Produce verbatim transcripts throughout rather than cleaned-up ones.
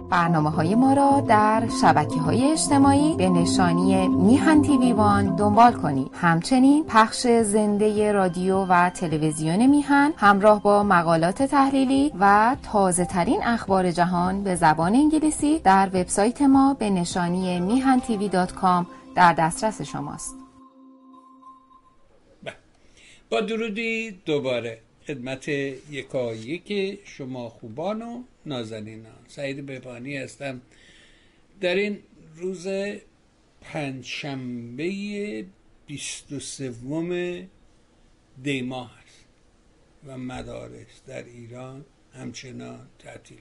برنامه‌های ما را در شبکه‌های اجتماعی به نشانی میهن تیوی وان دنبال کنید. همچنین پخش زنده رادیو و تلویزیون میهن همراه با مقالات تحلیلی و تازه‌ترین اخبار جهان به زبان انگلیسی در وبسایت ما به نشانی میهن تیوی دات کام در دسترس شماست. با درودی دوباره خدمت یکایک شما خوبان و نازنینان، سعید بهبانی هستم. در این روز پنجشنبه بیست و سوم دی ماه است و مدارس در ایران همچنان تعطیلند.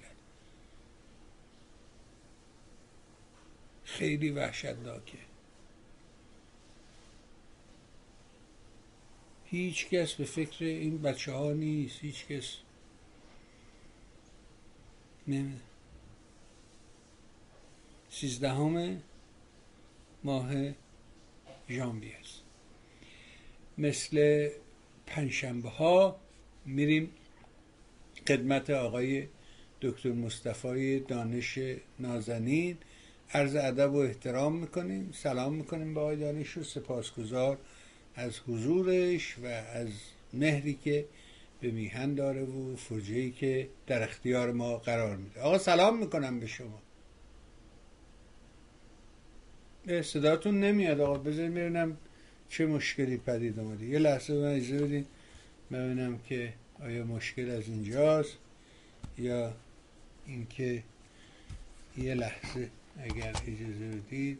خیلی وحشتناکه. هیچ کس به فکر این بچه ها نیست، هیچ کس نمیده. سیزدهم ماه ژانویه است. مثل پنجشنبه ها میریم خدمت آقای دکتر مصطفی دانش نازنین، عرض ادب و احترام میکنیم، سلام میکنیم به آقای دانش و سپاسگزار از حضورش و از مهری که به میهن داره و فرجه‌ای که در اختیار ما قرار میده. آقا سلام میکنم به شما. صداتون نمیاد آقا، بذارید ببینم چه مشکلی پدید اومده. یه لحظه من اجازه بدین ببینم که آیا مشکل از اینجاست یا اینکه یه لحظه اگر اجازه بدید.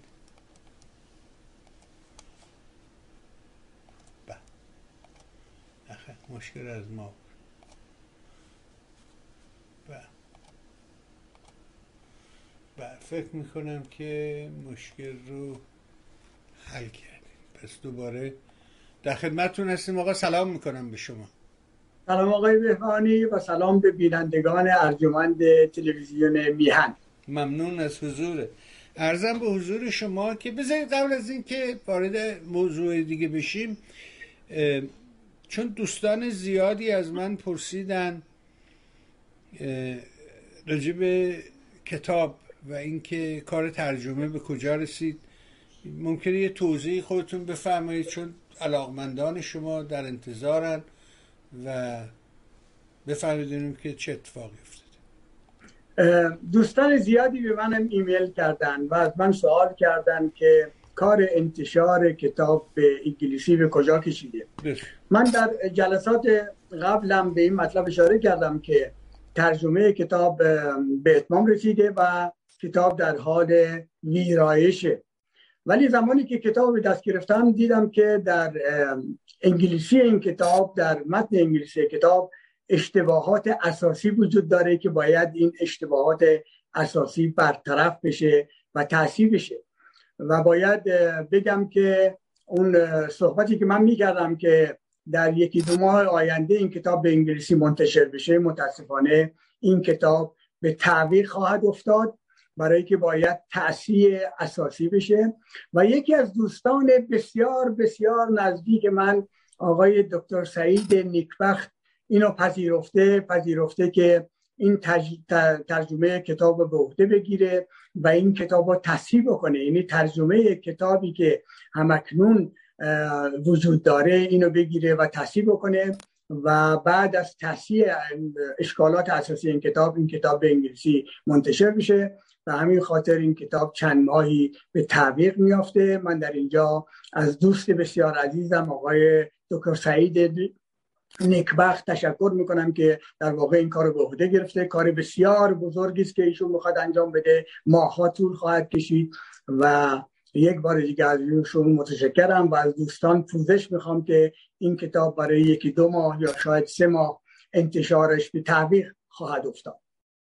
مشکل از ما و و فکر میکنم که مشکل رو حل کردیم. پس دوباره در خدمتتون هستیم. آقا سلام میکنم به شما. سلام آقای بهبانی و سلام به بینندگان ارجمند تلویزیون میهن. ممنون از حضور. عرضم به حضور شما که بذارید قبل از این که وارد موضوع دیگه بشیم، چون دوستان زیادی از من پرسیدن راجع به کتاب و اینکه کار ترجمه به کجا رسید، ممکنه یه توضیح خودتون بفرمایید چون علاقمندان شما در انتظارن و بفرمایید که چه اتفاقی افتاده. دوستان زیادی به منم ایمیل کردن و از من سوال کردن که کار انتشار کتاب به انگلیسی به کجا کشیده. من در جلسات قبلم به این مطلب اشاره کردم که ترجمه کتاب به اتمام رسیده و کتاب در حال ویرایشه، ولی زمانی که کتاب به دست گرفتم دیدم که در انگلیسی این کتاب، در متن انگلیسی کتاب اشتباهات اساسی وجود داره که باید این اشتباهات اساسی برطرف بشه و تصحیح بشه. و باید بگم که اون صحبتی که من میکردم که در یکی دو ماه آینده این کتاب به انگلیسی منتشر بشه، متاسفانه این کتاب به تعویق خواهد افتاد، برای که باید تصحیح اساسی بشه. و یکی از دوستان بسیار بسیار نزدیک من، آقای دکتر سعید نیکبخت، اینو پذیرفته پذیرفته که این ترجمه کتاب به عهده بگیره و این کتاب رو تصحیح بکنه. یعنی ترجمه کتابی که همکنون وجود داره اینو بگیره و تصحیح بکنه و بعد از تصحیح اشکالات اساسی این کتاب، این کتاب به انگلیسی منتشر بشه. و همین خاطر این کتاب چند ماهی به تعویق میافته. من در اینجا از دوست بسیار عزیزم آقای دکتر سعید نیکبخت تشکر میکنم که در واقع این کار رو به عهده گرفته. کار بسیار بزرگی است که ایشون میخواد انجام بده، ماه‌ها طول خواهد کشید و یک بار دیگه از ایشون متشکرم و از دوستان پوزش میخوام که این کتاب برای یکی دو ماه یا شاید سه ماه انتشارش به تعویق خواهد افتاد.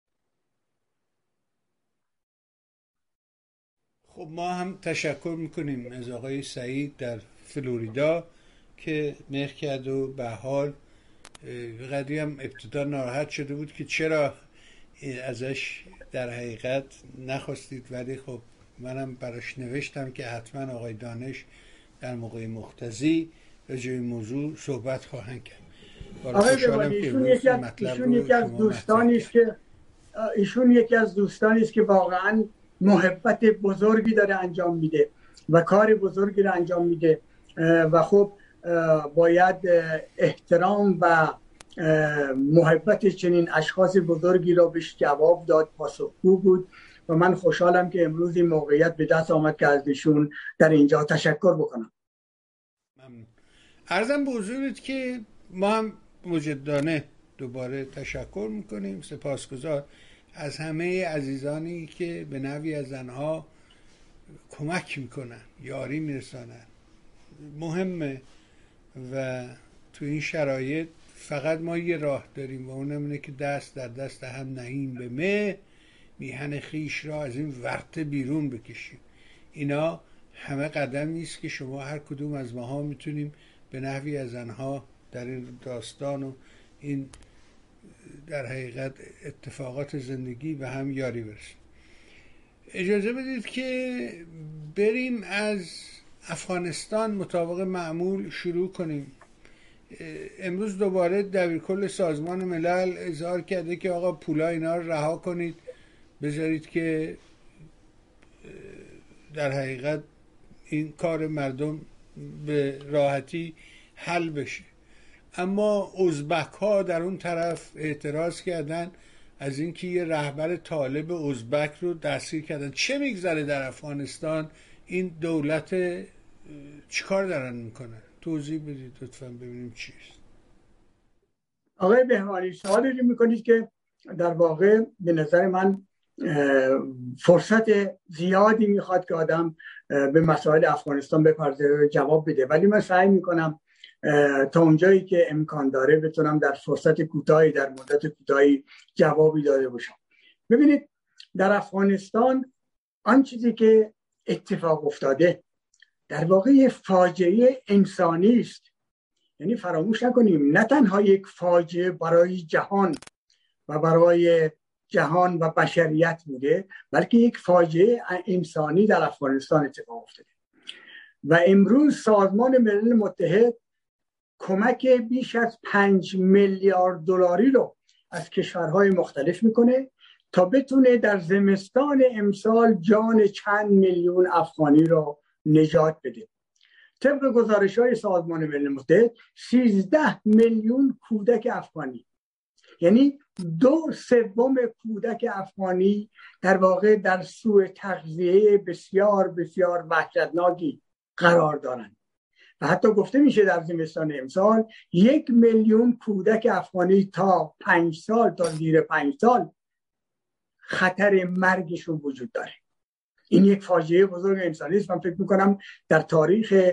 خب ما هم تشکر میکنیم از آقای سعید در فلوریدا که مهر کرد و به حال قدری هم ابتدا ناراحت شده بود که چرا ازش در حقیقت نخواستید، ولی خب منم براش نوشتم که حتما آقای دانش در موقع مقتضی راجع به موضوع صحبت خواهند کرد. آقای بهبانی ایشون یکی از ایشون یکی از دوستانی است که ایشون یکی از دوستانی است که واقعا محبت بزرگی داره انجام میده و کار بزرگی رو انجام میده و خب باید احترام و محبت چنین اشخاص بزرگی را بهش جواب داد. پاسخگو بود و من خوشحالم که امروز این موقعیت به دست آمد که از ایشون در اینجا تشکر بکنم. ممنون. عرضم به حضورت که ما هم مجدانه دوباره تشکر میکنیم، سپاسگزار از همه عزیزانی که به نوعی از زنها کمک میکنن، یاری میرسانن. مهمه و تو این شرایط فقط ما یه راه داریم و اونم اینه که دست در دست هم نهیم به مه، میهن خیش را از این ورطه بیرون بکشیم. اینا همه قدم نیست که شما هر کدوم از ماها میتونیم به نحوی از زنها در این داستان و این در حقیقت اتفاقات زندگی به هم یاری برسیم. اجازه بدید که بریم از افغانستان مطابق معمول شروع کنیم. امروز دوباره دبیرکل سازمان ملل اظهار کرده که آقا پولا اینا رو رها کنید، بذارید که در حقیقت این کار مردم به راحتی حل بشه. اما ازبک ها در اون طرف اعتراض کردن از اینکه یه رهبر طالب ازبک رو دستگیر کردن. چه میگذره در افغانستان؟ این دولت چیکار دارن میکنن؟ توضیح بدید لطفا ببینیم چیست. آقای بهوانی سوالی رو میکنید که در واقع به نظر من فرصت زیادی میخواد که آدم به مسائل افغانستان بپردازه و جواب بده، ولی من سعی میکنم تا اونجایی که امکان داره بتونم در فرصت کوتاهی، در مدت کوتاهی جوابی داده باشم. ببینید در افغانستان آن چیزی که اتفاق افتاده در واقع یک فاجعه انسانی است. یعنی فراموش نکنیم نه تنها یک فاجعه برای جهان و برای جهان و بشریت بوده، بلکه یک فاجعه انسانی در افغانستان اتفاق افتاده و امروز سازمان ملل متحد کمک بیش از پنج میلیارد دلاری رو از کشورهای مختلف میکنه تا بتونه در زمستان امسال جان چند میلیون افغانی رو نجات بده. طبق گزارش‌های سازمان ملل متحد سیزده میلیون کودک افغانی، یعنی دو سوم کودک افغانی در واقع در سوء تغذیه بسیار بسیار وحشتناکی قرار دارند و حتی گفته میشه در زمستان امسال یک میلیون کودک افغانی تا پنج سال تا زیر پنج سال خطر مرگشون وجود داره. این یک فاجعه بزرگ انسانی است. من فکر میکنم در تاریخ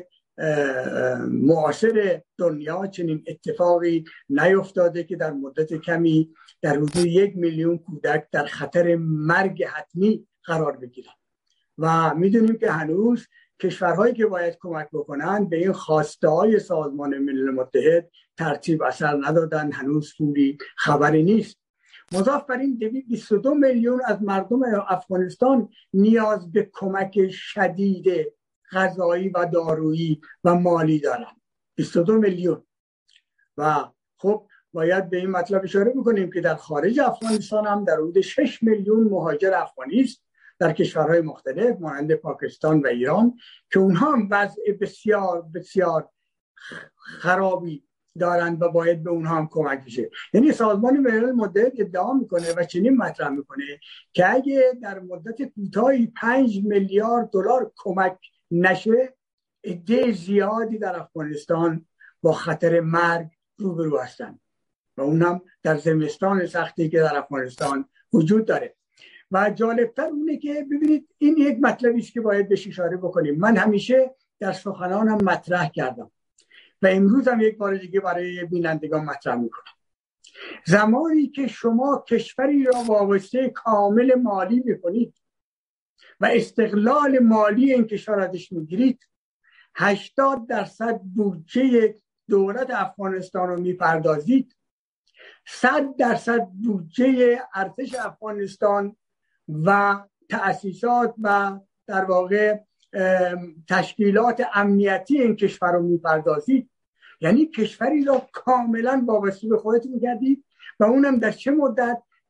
معاصر دنیا چنین اتفاقی نیفتاده که در مدت کمی در حدود یک میلیون کودک در خطر مرگ حتمی قرار بگیرند و میدونیم که هنوز کشورهایی که باید کمک بکنن به این خواسته های سازمان ملل متحد ترتیب اثر ندادن، هنوز پولی خبری نیست. مضاف بر این دویست و بیست و دو میلیون از مردم افغانستان نیاز به کمک شدید غذایی و دارویی و مالی دارن. بیست و دو میلیون. و خب باید به این مطلب اشاره بکنیم که در خارج افغانستان هم در حدود شش میلیون مهاجر افغانی است در کشورهای مختلف مانند پاکستان و ایران که اونها هم وضع بسیار بسیار خرابی دارند و باید به اونها هم کمک بشه. یعنی سازمان ملل متحد ادعا میکنه و چنین مطرح میکنه که اگه در مدت کوتاهی پنج میلیارد دلار کمک نشه، عده زیادی در افغانستان با خطر مرگ روبرو هستند و اونم در زمستان سختی که در افغانستان وجود داره. و جالبتر اونه که ببینید این یک مطلبی است که باید بهش اشاره بکنیم. من همیشه در سخنانم مطرح کردم و امروز هم یک بار دیگه برای بینندگان مطرح میکنم. زمانی که شما کشوری را وابسته کامل مالی میکنید و استقلال مالی این کشور ازش میگیرید، هشتاد درصد بودجه دولت افغانستان رو میپردازید، صد درصد بودجه ارتش افغانستان و تأسیسات و در واقع تشکیلات امنیتی این کشور رو میپردازید. یعنی کشوری را کاملا وابسته به خودت میگردید و اونم در چه مدت؟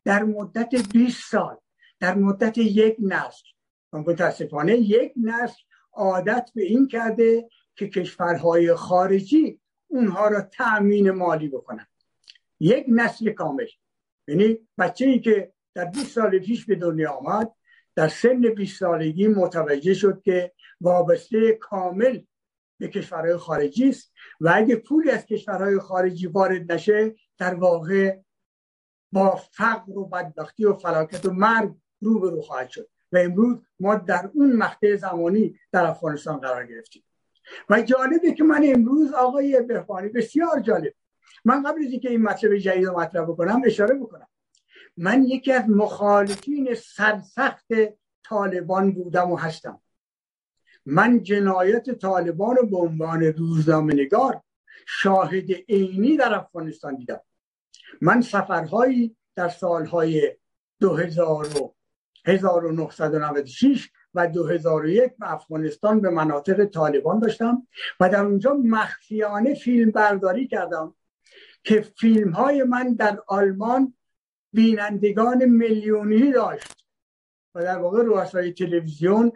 در مدت بیست سال، در مدت یک نسل، متاسفانه یک نسل عادت به این کرده که کشورهای خارجی اونها را تأمین مالی بکنن. یک نسل کامل، یعنی بچه‌ای که در بیست سال پیش به دنیا آمد در سن بیست سالگی متوجه شد که وابسته کامل به کشورهای خارجی است و اگه پولی از کشورهای خارجی وارد نشه در واقع با فقر و بدبختی و فلاکت و مرگ روبرو خواهد شد. و امروز ما در اون مقطع زمانی در افغانستان قرار گرفتیم. و جالبه که من امروز آقای بهبانی، بسیار جالب، من قبل از اینکه این مطلب جدید رو مطرح بکنم اشاره بکنم، من یکی از مخالفین سرسخت طالبان بودم و هستم. من جنایت طالبان رو به عنوان روزنامه‌نگار شاهد عینی در افغانستان دیدم. من سفرهایی در سالهای دو هزار و هزار و نهصد و نود و شش و دو هزار و یک به افغانستان به مناطق طالبان داشتم و در اونجا مخفیانه فیلم برداری کردم که فیلم های من در آلمان بینندگان میلیونی داشت و در واقع رؤسای تلویزیون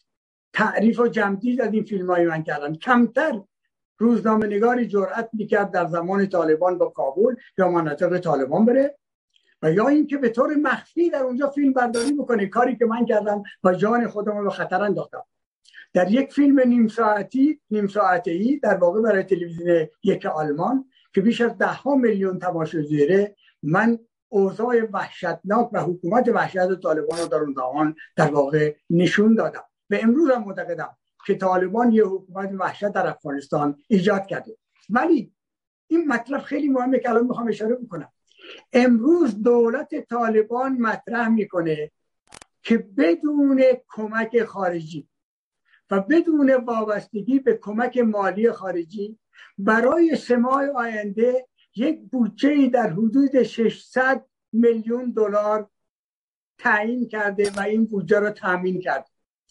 تعریف و جمع‌دید از این فیلم های من کردن. کمتر روزنامه نگاری جرأت میکرد در زمان طالبان با کابل یا مناطق طالبان بره و یا اینکه به طور مخفی در اونجا فیلم برداری بکنه، کاری که من کردم و جان خودم رو به خطر انداختم. در یک فیلم نیم ساعتی نیم ساعته‌ای در واقع برای تلویزیون یک آلمان که بیش از ده ها میلیون تماشاگر داره، من اوضاع وحشتناک و حکومت وحشت طالبان رو در اون زمان در واقع نشون دادم. و امروز هم معتقدم که طالبان یه حکومت وحشت در افغانستان ایجاد کرده. ولی این مطلب خیلی مهمه که الان میخوام اشاره بکنم. امروز دولت طالبان مطرح میکنه که بدون کمک خارجی و بدون وابستگی به کمک مالی خارجی برای سه ماه آینده یک بودجه در حدود ششصد میلیون دلار تعیین کرده و این بودجه را تامین کرده.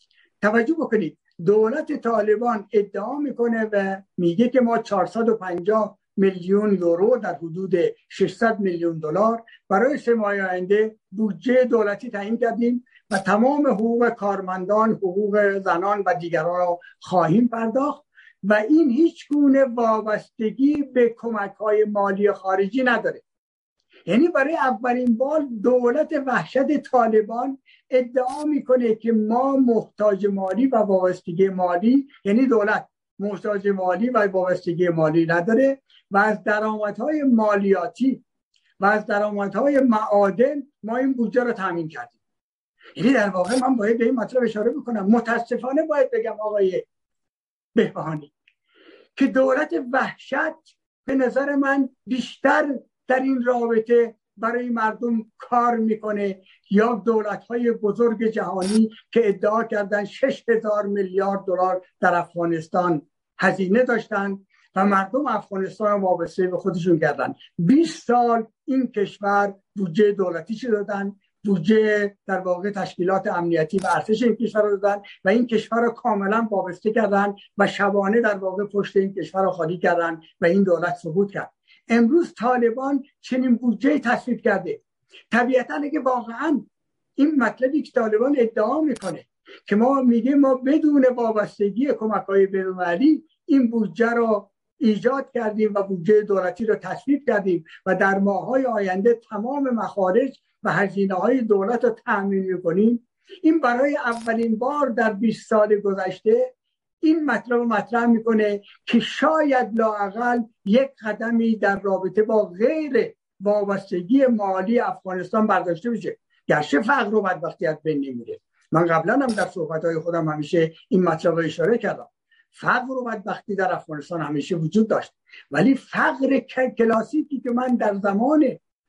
توجه بکنید، دولت طالبان ادعا میکنه و میگه که ما چهارصد و پنجاه میلیون یورو در حدود ششصد میلیون دلار برای سه ماه آینده بودجه دولتی تعیین کردیم و تمام حقوق کارمندان، حقوق زنان و دیگران را خواهیم پرداخت و این هیچ گونه وابستگی به کمک‌های مالی خارجی نداره. یعنی برای اولین بار دولت وحشت طالبان ادعا میکنه که ما محتاج مالی و وابستگی مالی، یعنی دولت محتاج مالی و وابستگی مالی نداره و از درآمدهای مالیاتی و از درآمدهای معادن ما این بودجه رو تامین کردیم. یعنی در واقع من باید به این مطلب اشاره بکنم، متاسفانه باید بگم آقای بهبهانی که دولت وحشت به نظر من بیشتر در این رابطه برای مردم کار میکنه یا دولت‌های بزرگ جهانی که ادعا کردن شش هزار میلیارد دلار در افغانستان هزینه داشتن و مردم افغانستان وابسته به خودشون کردن. بیست سال این کشور بودجه دولتی چه دادن، بودجه در واقع تشکیلات امنیتی و ارتش این کشور رو دادن و این کشور رو کاملا وابسته کردن و شبانه در واقع پشت این کشور رو خالی کردن و این دولت سقوط کرد. امروز طالبان چنین بودجه تصویب کرده. طبیعتاً اگه واقعاً این مطلبی که طالبان ادعا میکنه که ما میگه ما بدون وابستگی کمک‌های بین‌المللی این بودجه رو ایجاد کردیم و بودجه دولتی رو تصویب کردیم و در ماه‌های آینده تمام مخارج و هزینه‌های دولت رو تأمین می‌کنیم، این برای اولین بار در بیست سال گذشته این مطلب مطرح میکنه که شاید لااقل یک قدمی در رابطه با غیر وابستگی مالی افغانستان برداشته بشه. گرچه فقر و بدبختی از بین نمیره. من قبلا هم در صحبت‌های خودم همیشه این مطلب رو اشاره کردم. فقر و بدبختی در افغانستان همیشه وجود داشت، ولی فقر کلاسیکی که من در زمان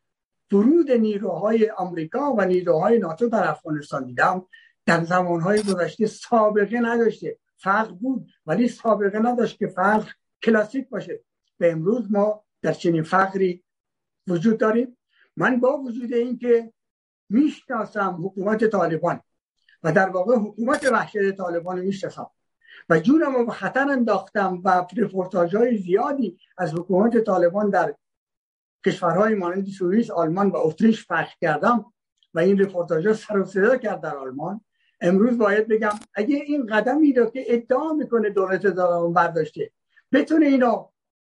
ورود نیروهای آمریکا و نیروهای ناتو در افغانستان دیدم در زمانهای گذشته سابقه نداشته. فقر بود ولی سابقه نداشت که فقر کلاسیک باشه. و امروز ما در چنین فقری وجود داریم. من با وجود این که میشناسم حکومت طالبان و در واقع حکومت وحشت طالبان میشناسم و جونم رو به خطر انداختم و رپورتاژهای زیادی از حکومت طالبان در کشورهای مانند سوئیس، آلمان و اتریش پخش کردم و این رپورتاژها سر و صدا کرد در آلمان، امروز باید بگم اگه این قدمی رو که ادعا میکنه دولت طالبان برداشته بتونه اینو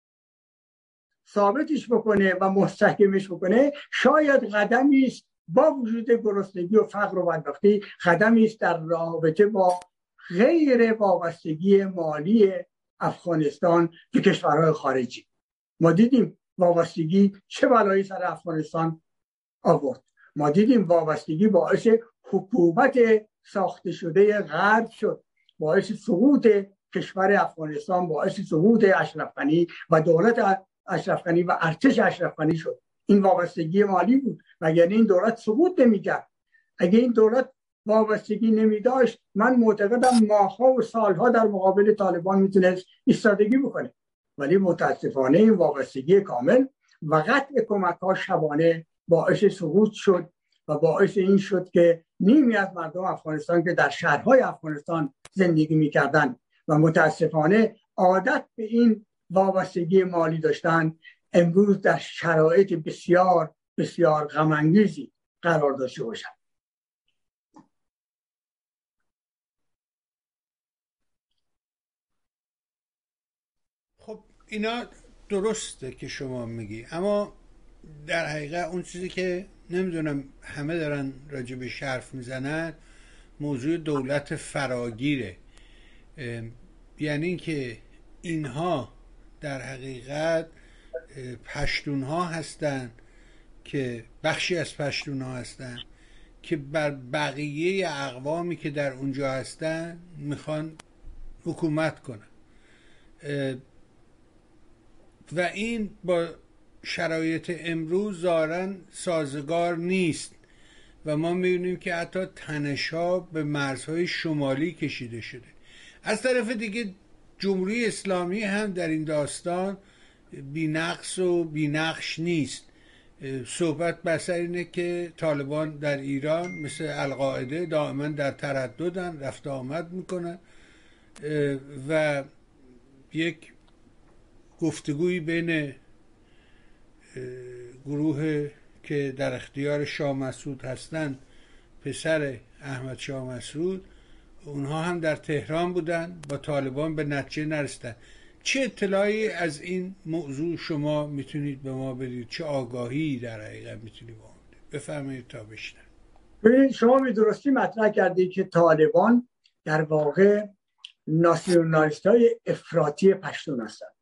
ثابتش بکنه و مستحکمش بکنه، شاید قدمی است با وجود گرسنگی و فقر و بدبختی، قدمی است در رابطه با غیر وابستگی مالی افغانستان به کشورهای خارجی. ما دیدیم وابستگی چه بلایی سر افغانستان آورد. ما دیدیم وابستگی باعث حکومت ساخته شده غرب شد، باعث سقوط کشور افغانستان، باعث سقوط اشرف غنی و دولت اشرف غنی و ارتش اشرف غنی شد. این وابستگی مالی بود، وگرنه این دولت سقوط نمی‌کرد. اگه این دولت وابستگی نمی داشت، من معتقدم ماه‌ها و سالها در مقابل طالبان میتونست ایستادگی بکنه، ولی متاسفانه این وابستگی کامل و قطع کمک‌ها شبانه باعث سقوط شد و باعث این شد که نیمی از مردم افغانستان که در شهرهای افغانستان زندگی میکردن و متاسفانه عادت به این وابستگی مالی داشتن، امروز در شرایط بسیار بسیار غم‌انگیزی قرار داشته باشند. خب اینا درسته که شما میگی، اما در حقیقت اون چیزی که نمیدونم همه دارن راجع به حرف میزنن موضوع دولت فراگیره. یعنی که اینها در حقیقت پشتون ها هستن که بخشی از پشتون ها هستن که بر بقیه اقوامی که در اونجا هستن میخوان حکومت کنن و این با شرایط امروز ظاهراً سازگار نیست و ما می‌بینیم که حتی تنش‌ها به مرزهای شمالی کشیده شده. از طرف دیگه جمهوری اسلامی هم در این داستان بی‌نقص و بی‌نقش نیست. صحبت بر سر اینه که طالبان در ایران مثل القاعده دائما در ترددن، رفت آمد میکنن و یک گفتگوی بین گروه که در اختیار شاه مسعود هستند، پسر احمد شاه مسعود، اونها هم در تهران بودن، با طالبان به نتیجه نرسیدن. چه اطلاعی از این موضوع شما میتونید به ما بدید؟ چه آگاهی در حقیقت میتونید به ما بدید؟ بفرمایید تا بشنویم. ببینید، شما به درستی مطرح کردید که طالبان در واقع ناسیونالیست های افراطی پشتون هستند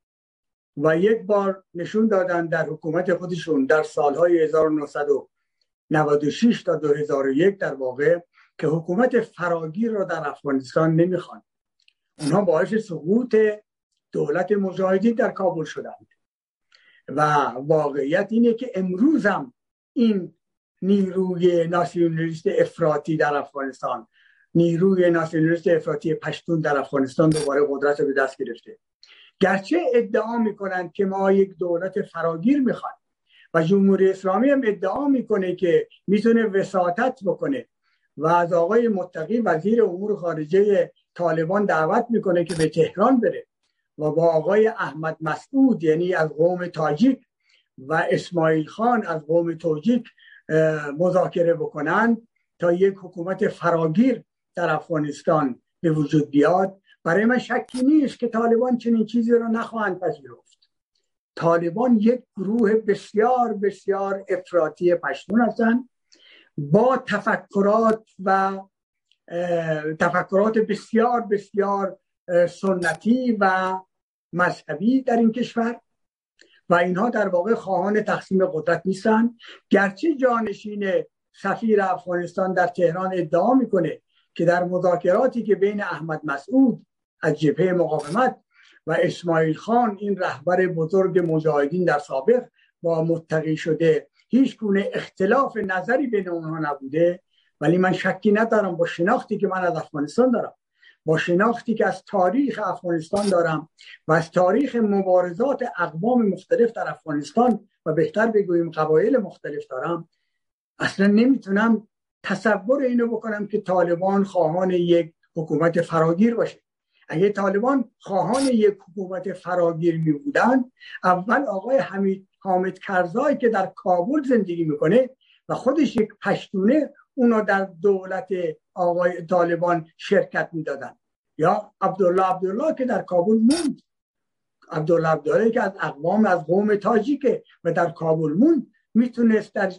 و یک بار نشون دادن در حکومت خودشون در سالهای هزار و نهصد و نود و شش تا دو هزار و یک در واقع که حکومت فراگیر را در افغانستان نمیخوان. اونها باعث سقوط دولت مجاهدین در کابل شدند و واقعیت اینه که امروز هم این نیروی ناسیونالیست افراطی در افغانستان، نیروی ناسیونالیست افراطی پشتون در افغانستان دوباره قدرت به دست گرفته. گرچه ادعا میکنند که ما یک دولت فراگیر میخوایم و جمهوری اسلامی هم ادعا میکنه که میتونه وساطت بکنه و از آقای متقی وزیر امور خارجه طالبان دعوت میکنه که به تهران بره و با آقای احمد مسعود یعنی از قوم تاجیک و اسماعیل خان از قوم تاجیک مذاکره بکنن تا یک حکومت فراگیر در افغانستان به وجود بیاد. برای من شکی نیست که طالبان چنین چیزی را نخواهند پذیرفت. طالبان یک گروه بسیار بسیار افراطی پشتون هستند با تفکرات و تفکرات بسیار بسیار سنتی و مذهبی در این کشور و اینها در واقع خواهان تقسیم قدرت نیستند. گرچه جانشین سفیر افغانستان در تهران ادعا میکنه که در مذاکراتی که بین احمد مسعود از جبهه مقاومت و اسماعیل خان این رهبر بزرگ مجاهدین در سابق با متقی شده هیچ گونه اختلاف نظری بین اونها نبوده، ولی من شکی ندارم با شناختی که من از افغانستان دارم، با شناختی که از تاریخ افغانستان دارم و از تاریخ مبارزات اقوام مختلف در افغانستان و بهتر بگوییم قبایل مختلف دارم، اصلا نمیتونم تصور اینو بکنم که طالبان خواهان یک حکومت فراگیر باشه. اگه طالبان خواهان یک حکومت فراگیر می بودن، اول آقای حمید حامد کرزایی که در کابل زندگی میکنه و خودش یک پشتونه، اونا در دولت آقای طالبان شرکت میدادن. یا عبدالله عبدالله که در کابل موند، عبدالله عبدالله که از اقوام از قوم تاجیکه و در کابل موند، میتونست در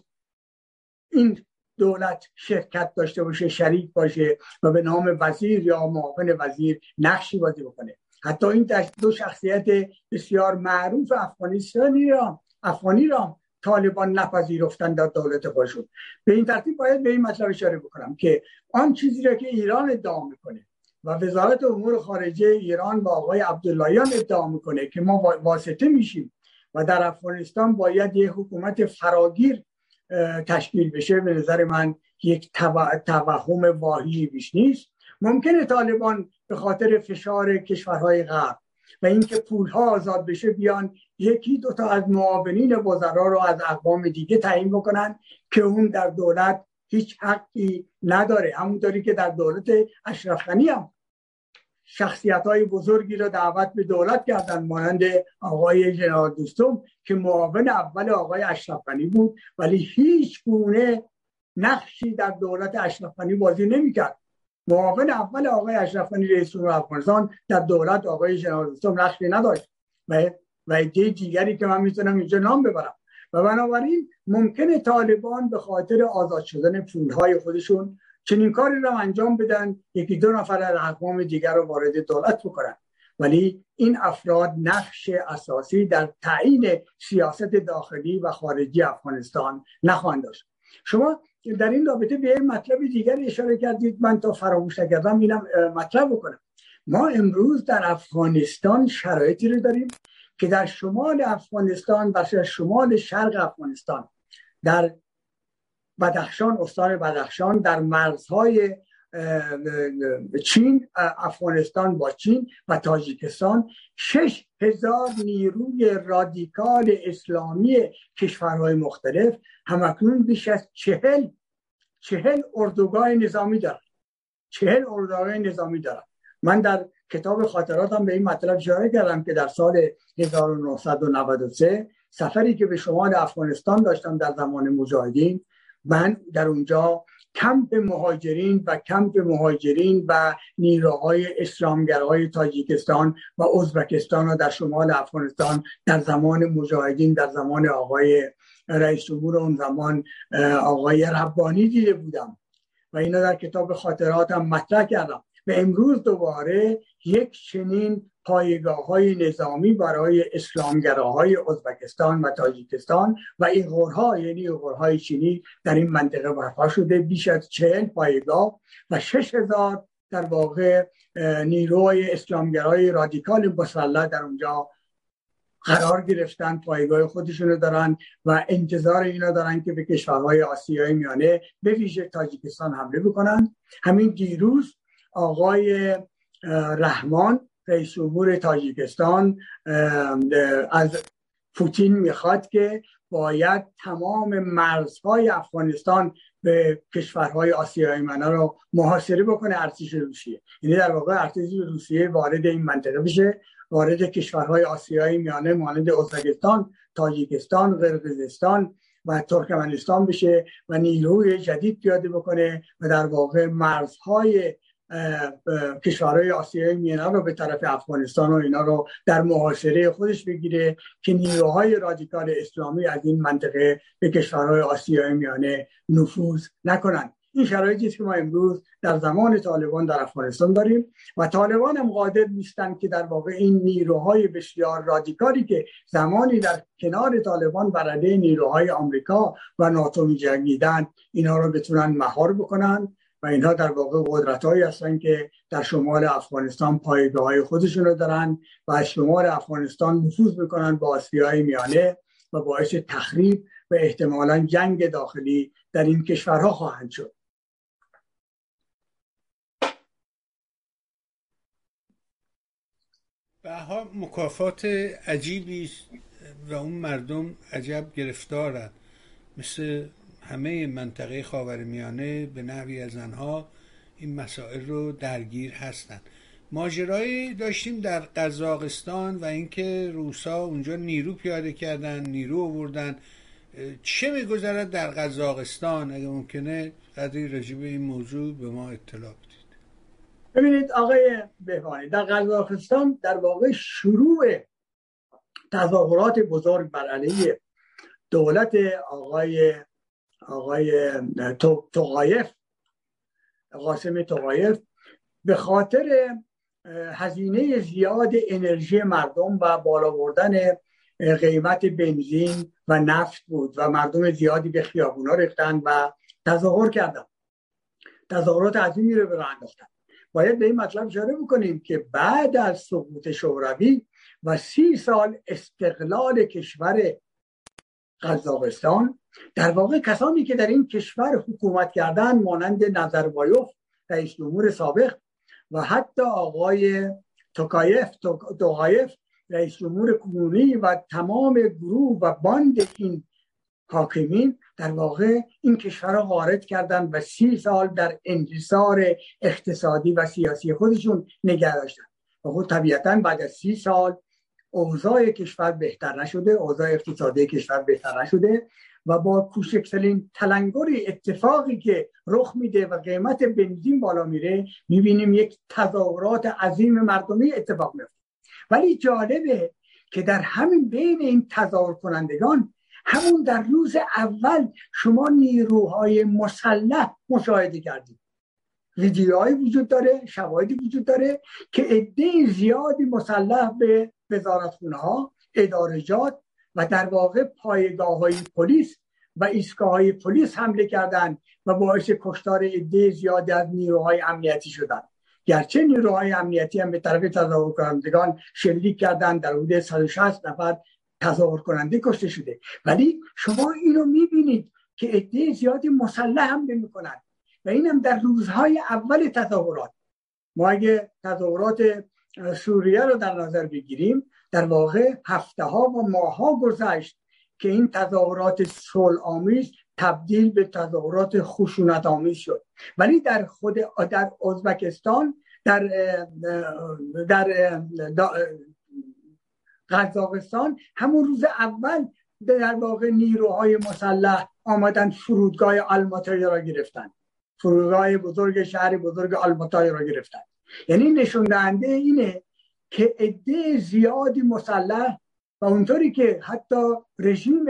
این دولت شرکت داشته باشه، شریک باشه و به نام وزیر یا معاون وزیر نقشی بازی بکنه. حتی این دو شخصیت بسیار معروف افغانستانی را افغانی را طالبان نپذیرفتند در دولت خودشون. به این ترتیب باید به این مطلب اشاره بکنم که آن چیزی را که ایران ادعا میکنه و وزارت امور خارجه ایران با آقای عبداللهیان ادعا میکنه که ما واسطه میشیم و در افغانستان باید یک حکومت فراگیر تشکیل بشه، به نظر من یک توهم واهی بیش نیست. ممکنه طالبان به خاطر فشار کشورهای غرب و اینکه پولها آزاد بشه بیان یکی دو تا از معاونین وزرا رو از اقوام دیگه تعیین بکنن که اون در دولت هیچ حقی نداره، همونطوری که در دولت اشرف غنی هم شخصیت‌های بزرگی رو دعوت به دولت کردن، مانند آقای جنرال دوستم که معاون اول آقای اشرف غنی بود ولی هیچ گونه نقشی در دولت اشرف غنی بازی نمی‌کرد. معاون اول آقای اشرف غنی رئیس جمهور افغانستان در دولت آقای جنرال دوستم نقشی نداشت و و ایده دیگری که من میتونم اینجا نام ببرم. و بنابراین ممکنه طالبان به خاطر آزاد شدن پولهای خودشون چنین کاری رو انجام بدن، یکی دو نفر از اقوام دیگر رو وارد دولت بکنن، ولی این افراد نقش اساسی در تعیین سیاست داخلی و خارجی افغانستان نخواهند داشت. شما در این رابطه به این مطلب دیگری اشاره کردید، من تا فراموش نکردم اینم مطرح بکنم. ما امروز در افغانستان شرایطی رو داریم که در شمال افغانستان و شمال شرق افغانستان، در بدخشان، استان بدخشان، در مرزهای چین، افغانستان با چین و تاجیکستان، شش هزار نیروی رادیکال اسلامی کشورهای مختلف همکنون بیش از چهل چهل اردوگاه نظامی دارند. چهل اردوگاه نظامی دارند. من در کتاب خاطراتم به این مطلب اشاره کردم که در سال هزار و نهصد و نود و سه سفری که به شمال افغانستان داشتم در زمان مجاهدین، من در اونجا کمپ مهاجرین و کمپ مهاجرین و نیروهای اسلامگرای تاجیکستان و ازبکستان و در شمال افغانستان در زمان مجاهدین، در زمان آقای رئیس جمهور اون زمان آقای ربانی دیده بودم و اینا در کتاب خاطراتم مطرح کردم. و امروز دوباره یک چنین پایگاه‌های نظامی برای اسلامگراهای ازبکستان و تاجیکستان و ایغورها، یعنی ایغورهای چینی، در این منطقه برپا شده. بیش از چهل پایگاه و شش هزار در واقع نیروی اسلامگرای رادیکال مسلح در اونجا قرار گرفتن، پایگاه خودشونو دارن و انتظار اینا دارن که به کشورهای آسیای میانه به ویژه تاجیکستان حمله بکنن. همین دیروز آقای رحمان رئیس جمهور تاجیکستان از پوتین میخواد که باید تمام مرزهای افغانستان به کشورهای آسیای میانه رو محاصره بکنه ارتش روسیه. یعنی در واقع ارتش روسیه وارد این منطقه بشه، وارد کشورهای آسیای میانه مانند ازبکستان، تاجیکستان، قرقیزستان و ترکمنستان بشه و نیروی جدید پیاده بکنه و در واقع مرزهای کشورهای آسیای میانه رو به طرف افغانستان و اینا رو در محاصره خودش بگیره که نیروهای رادیکال اسلامی از این منطقه به کشورهای آسیای میانه نفوذ نکنند. این شرایطی است که ما امروز در زمان طالبان در افغانستان داریم و طالبان هم قادر نیستند که در واقع این نیروهای بسیار رادیکالی که زمانی در کنار طالبان بر علیه نیروهای آمریکا و ناتو می‌جنگیدند اینا رو بتونن مهار بکنن و اینها در واقع قدرت‌هایی هستن که در شمال افغانستان پایگاه‌های خودشون رو دارن و از شمال افغانستان نفوذ میکنن به آسیای میانه و باعث تخریب و احتمالاً جنگ داخلی در این کشورها خواهند شد. بها مکافات عجیبی و اون مردم عجب گرفتارن، مثل همه منطقه خاورمیانه به نحوی از آنها این مسائل رو درگیر هستند. ماجرایی داشتیم در قزاقستان و اینکه روسا اونجا نیرو پیاده کردن، نیرو آوردن. چه میگذرد در قزاقستان؟ اگه ممکنه قدری راجع به این موضوع به ما اطلاع بدید. ببینید آقای بهبانی، در قزاقستان در واقع شروع تظاهرات بزرگ بر علیه دولت آقای آقای توقایف، قاسم توقایف، به خاطر هزینه زیاد انرژی مردم و بالا بردن قیمت بنزین و نفت بود و مردم زیادی به خیابونا ریختن و تظاهر کردن، تظاهرات عظیمی رو به راه انداختن. باید به این مطلب اشاره بکنیم که بعد از سقوط شوروی و سی سال استقلال کشور قزاقستان، در واقع کسانی که در این کشور حکومت کردن مانند نظربایوف رئیس جمهور سابق و حتی آقای توقایف توقایف رئیس جمهور کنونی و تمام گروه و باند این حاکمین در واقع این کشور را وارد کردن و سی سال در انحصار اقتصادی و سیاسی خودشون نگه داشتن. و خود طبیعتاً بعد از سی سال اوضاع کشور بهتر نشده، اوضاع اقتصادی کشور بهتر نشده و با کوچکترین تلنگر اتفاقی که رخ میده و قیمت بنزین بالا میره، میبینیم یک تظاهرات عظیم مردمی اتفاق میفته. ولی جالبه که در همین بین این تظاهر کنندگان، همون در روز اول شما نیروهای مسلح مشاهده کردید. ویدیوهایی وجود داره، شواهدی وجود داره که عده زیادی مسلح به وزارتخونه‌ها، ادارجات و در واقع پایگاه‌های پلیس و ایستگاه‌های پلیس حمله کردند و باعث کشتار عده زیادی از نیروهای امنیتی شدند. گرچه نیروهای امنیتی هم به طرف تظاهر کنندگان شلیک کردند، در حدود صد و شصت نفر تظاهر کننده کشته شده، ولی شما اینو می‌بینید که عده زیادی مسلح حمله می‌کنند و اینم در روزهای اول تظاهرات. ما اگه تظاهرات سوریه رو در نظر بگیریم، در واقع هفته ها و ماه ها گذشت که این تظاهرات صلح آمیز تبدیل به تظاهرات خشونت آمیز شد. ولی در خود در ازبکستان، در در قزاقستان، همون روز اول در واقع نیروهای مسلح آمدن فرودگاه آلماتای را گرفتن، فرودگاه بزرگ شهر بزرگ آلماتای را گرفتن. یعنی نشون دهنده اینه که عده زیادی مسلح و اونطوری که حتی رژیم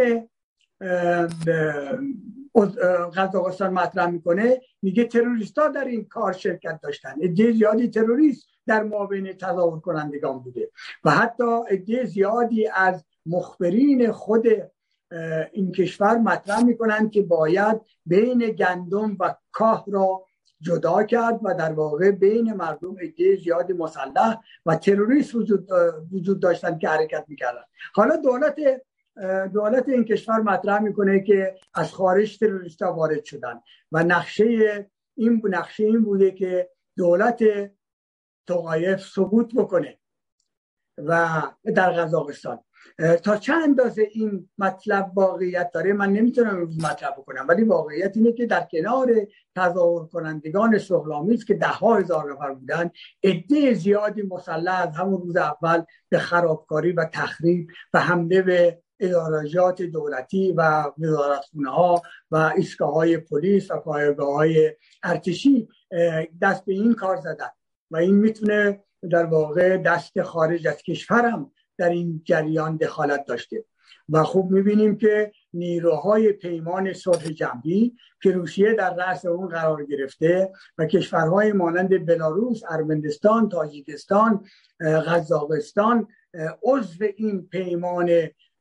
قزاقستان مطرح میکنه، میگه تروریستا در این کار شرکت داشتن. عده زیادی تروریست در مابین تظاهر کنندگان بوده و حتی عده زیادی از مخبرین خود این کشور مطرح میکنند که باید بین گندم و کاه را جدا کرد و در واقع بین مردم عده زیادی مسلح و تروریست وجود وجود داشتن که حرکت میکردن. حالا دولت دولت این کشور مطرح میکنه که از خارج تروریستا وارد شدن و نقشه این نقشه این بوده که دولت توقایف سقوط بکنه و در قزاقستان. تا چند اندازه این مطلب واقعیت داره من نمیتونم امروز مطرح بکنم، ولی واقعیت اینه که در کنار تظاهر کنندگان صلح‌آمیز که ده ها هزار نفر بودن، عده زیادی مسلح از همون روز اول به خرابکاری و تخریب و حمله به ادارجات دولتی و وزارتخونه‌ها و ایستگاه‌های پلیس و پایگاه‌های ارتشی دست به این کار زدن و این میتونه در واقع دست خارج از کشورم در این جریان دخالت داشته. و خوب میبینیم که نیروهای پیمان صلح جمعی که روسیه در رأس اون قرار گرفته و کشورهای مانند بلاروس، ارمنستان، تاجیکستان، قزاقستان عضو این پیمان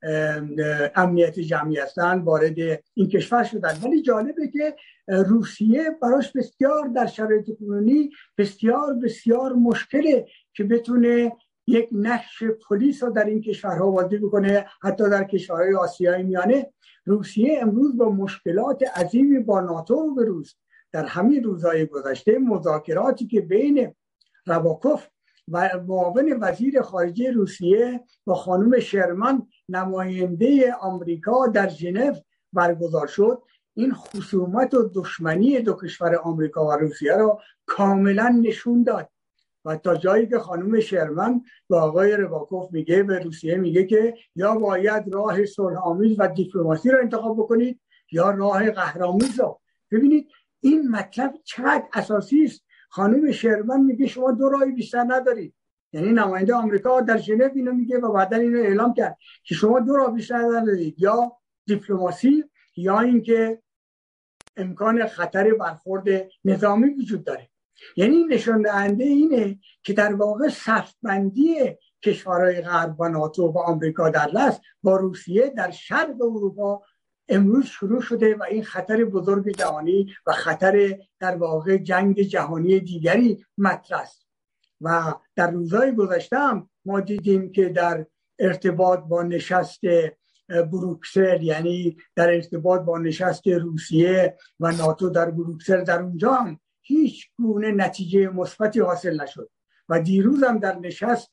امنیت جمعی هستند، وارد این کشور شدن. ولی جالبه که روسیه براش بسیار در شرایط کنونی بسیار بسیار مشکله که بتونه یک نقش پلیس رو در این کشورها بازی بکنه. حتی در کشورهای آسیای میانه روسیه امروز با مشکلات عظیمی با ناتو روبروست. در همین روزهای گذشته مذاکراتی که بین رباکوف و معاون وزیر خارجه روسیه با خانم شرمان نماینده آمریکا در ژنو برگزار شد، این خصومت و دشمنی دو کشور آمریکا و روسیه را کاملا نشون داد و تا جایی که خانم شرمن به آقای رباکوف میگه، به روسیه میگه که یا باید راه صلح‌آمیز و دیپلماسی رو انتخاب بکنید یا راه قهرآمیز رو. ببینید این مطلب چقدر اساسی است. خانم شرمن میگه شما دو راه بیشتر ندارید، یعنی نماینده آمریکا در ژنو اینو میگه و بعدا اینو اعلام کرد که شما دو راه بیشتر ندارید، یا دیپلماسی یا اینکه امکان خطر برخورد نظامی وجود داره. یعنی نشان دهنده اینه که در واقع صف‌بندی کشورهای غرب و ناتو و آمریکا در لحظ با روسیه در شرق اروپا امروز شروع شده و این خطر بزرگ جهانی و خطر در واقع جنگ جهانی دیگری مطرح است. و در روزهای گذشته هم ما دیدیم که در ارتباط با نشست بروکسل، یعنی در ارتباط با نشست روسیه و ناتو در بروکسل، در اونجا هم هیچ گونه نتیجه مثبتی حاصل نشد و دیروز هم در نشست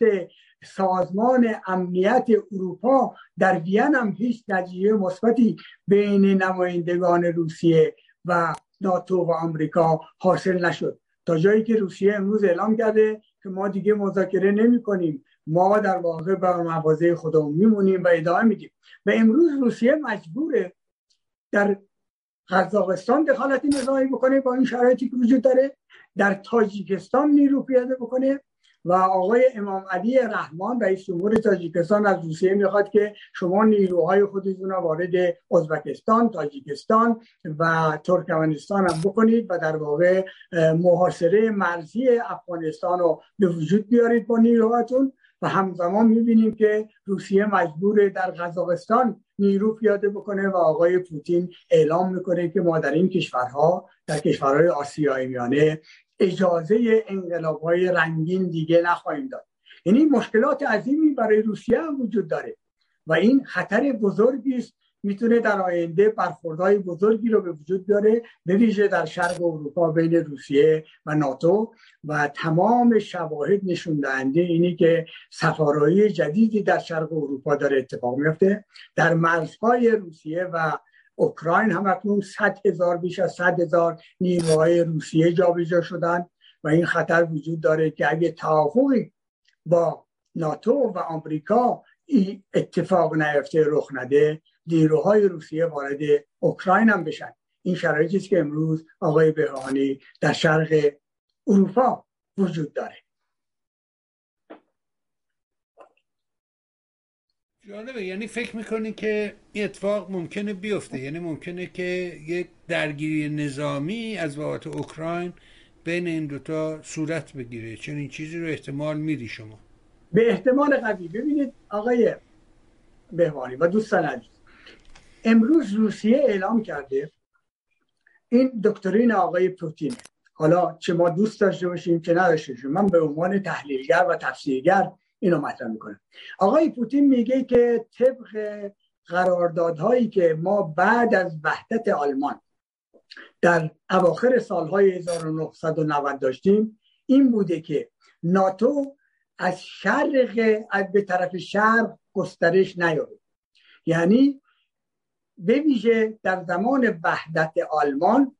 سازمان امنیت اروپا در وین هم هیچ نتیجه مثبتی بین نمایندگان روسیه و ناتو و آمریکا حاصل نشد، تا جایی که روسیه امروز اعلام کرده که ما دیگه مذاکره نمی کنیم، ما در واقع بر مواضع خودمون میمونیم و ادامه میدیم. و امروز روسیه مجبوره در قزاقستان دخالت نظامی بکنه با این شرایطی که وجود داره، در تاجیکستان نیرو پیاده بکنه و آقای امام علی رحمان رئیس جمهور تاجیکستان از روسیه میخواد که شما نیروهای خودتون رو وارد ازبکستان، تاجیکستان و ترکمنستان هم بکنید و در واقع محاصره مرزی افغانستان رو به وجود بیارید با نیروهاتون. و همزمان میبینیم که روسیه مجبور در قزاقستان نیرو پیاده بکنه و آقای پوتین اعلام میکنه که ما در این کشورها، در کشورهای آسیای میانه، اجازه انقلاب‌های رنگین دیگه نخواهیم داد. یعنی مشکلات عظیمی برای روسیه هم وجود داره و این خطر بزرگی است، میتونه در آینده برخوردهای بزرگی رو به وجود بیاره، به ویژه در شرق اروپا بین روسیه و ناتو. و تمام شواهد نشون دهنده اینی که سفاره‌های جدیدی در شرق اروپا داره اتفاق میفته. در مرزهای روسیه و اوکراین هم اکنون صد هزار بیش از صد هزار نیروهای روسیه جابجا شدن و این خطر وجود داره که اگه توافقی با ناتو و آمریکا این اتفاق نیفته، رخ نده، نیروهای روسیه وارد اوکراین هم بشن. این شرایطی است که امروز آقای بهرانی در شرق اروپا وجود داره. جالبه. یعنی فکر میکنی که این اتفاق ممکنه بیفته؟ یعنی ممکنه که یک درگیری نظامی از بابت اوکراین بین این دوتا صورت بگیره؟ چون این چیزی رو احتمال میدی شما؟ به احتمال قوی. ببینید آقای بهوانی و دوستان عزیز، امروز روسیه اعلام کرده، این دکترین آقای پوتین، حالا چه ما دوست داشته باشیم چه نداشته باشیم، من به عنوان تحلیلگر و تفسیرگر اینو مطرح میکنم. آقای پوتین میگه که طبق قراردادهایی که ما بعد از وحدت آلمان در اواخر سالهای هزار و نهصد و نود داشتیم، این بوده که ناتو از شرق از به طرف شرق گسترش نیابه. یعنی به ویژه در زمان وحدت آلمان،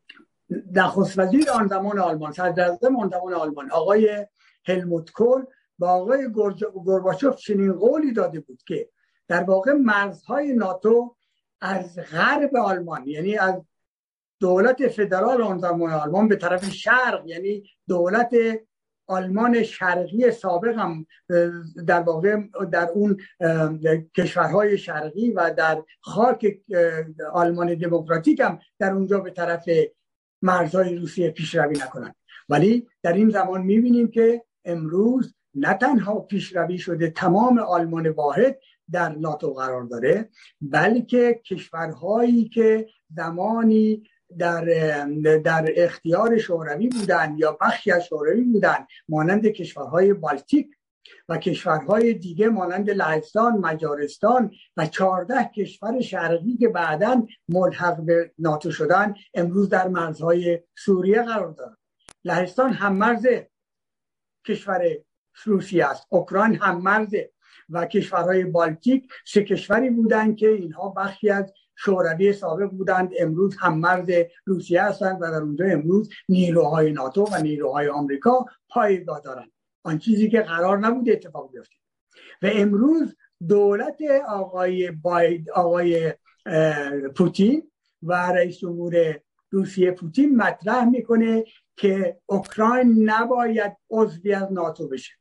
نخست وزیر آن زمان آلمان، صدراعظم آن زمان آلمان آقای هلموت کول با آقای گورباچوف چنین قولی داده بود که در واقع مرزهای ناتو از غرب آلمان، یعنی از دولت فدرال آن زمان آلمان به طرف شرق، یعنی دولت آلمان شرقی سابق هم در واقع در اون کشورهای شرقی و در خاک آلمان دموکراتیک هم در اونجا به طرف مرزهای روسیه پیشروی نکنند. ولی در این زمان میبینیم که امروز نه تنها پیشروی شده، تمام آلمان واحد در ناتو قرار داره، بلکه کشورهایی که زمانی در در اختیار شوروی بودند یا بخشی از شوروی بودند، مانند کشورهای بالتیک و کشورهای دیگه مانند لهستان، مجارستان و چهارده کشور شرقی که بعداً ملحق به ناتو شدن، امروز در مرزهای سوریه قرار دارند. لهستان هم مرز کشور روسیه است، اوکراین هم مرز، و کشورهای بالتیک سه کشوری بودند که اینها بخشی از شوروی سابق بودند، امروز هم مرز روسیه هستند و در اونجا امروز نیروهای ناتو و نیروهای آمریکا پایگاه دارند، آن چیزی که قرار نبود اتفاق بیفته. و امروز دولت آقای باید آقای پوتین و رئیس جمهور روسیه پوتین مطرح میکنه که اوکراین نباید عضوی از ناتو بشه.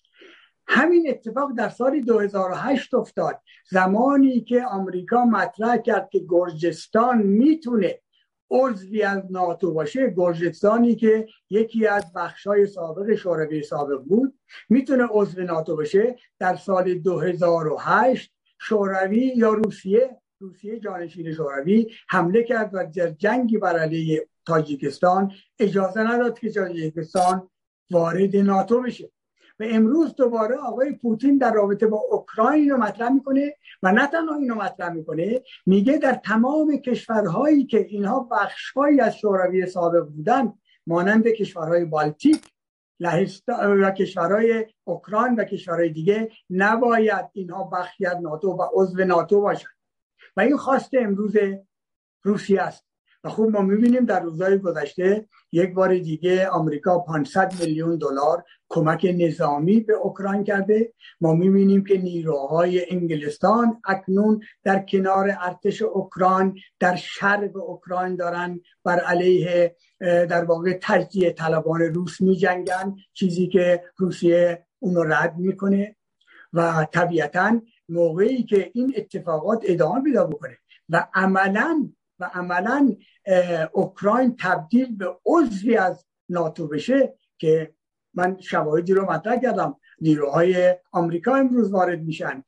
همین اتفاق در سال دو هزار و هشت افتاد، زمانی که آمریکا مطرح کرد که گرجستان میتونه عضوی از ناتو باشه. گرجستانی که یکی از بخشای سابق شوروی سابق بود میتونه عضو ناتو بشه. در سال دو هزار و هشت شوروی یا روسیه روسیه جانشین شوروی حمله کرد و در جنگی بر علیه تاجیکستان اجازه نداد که تاجیکستان وارد ناتو بشه. و امروز دوباره آقای پوتین در رابطه با اوکراین رو مطرح میکنه و نه تنها اینو مطرح میکنه، میگه در تمام کشورهایی که اینها بخشهایی از شوروی سابق بودن، مانند کشورهای بالتیک لهستان و کشورهای اوکراین و کشورهای دیگه، نباید اینها بخشی از ناتو و عضو ناتو باشن. و این خواست امروز روسیه است. و خوب ما میبینیم در روزهای گذشته یک بار دیگه آمریکا پانصد میلیون دلار کمک نظامی به اوکراین کرده. ما میبینیم که نیروهای انگلستان اکنون در کنار ارتش اوکراین در شرق اوکراین دارن بر علیه در واقع تجزیه طلبان روس میجنگن، چیزی که روسیه اونو رد میکنه. و طبیعتاً موقعی که این اتفاقات ادامه پیدا بکنه و عملاً و عملاً اوکراین تبدیل به عضوی از ناتو بشه، که من شواهدی رو مطرح کردم، نیروهای آمریکا امروز وارد میشن،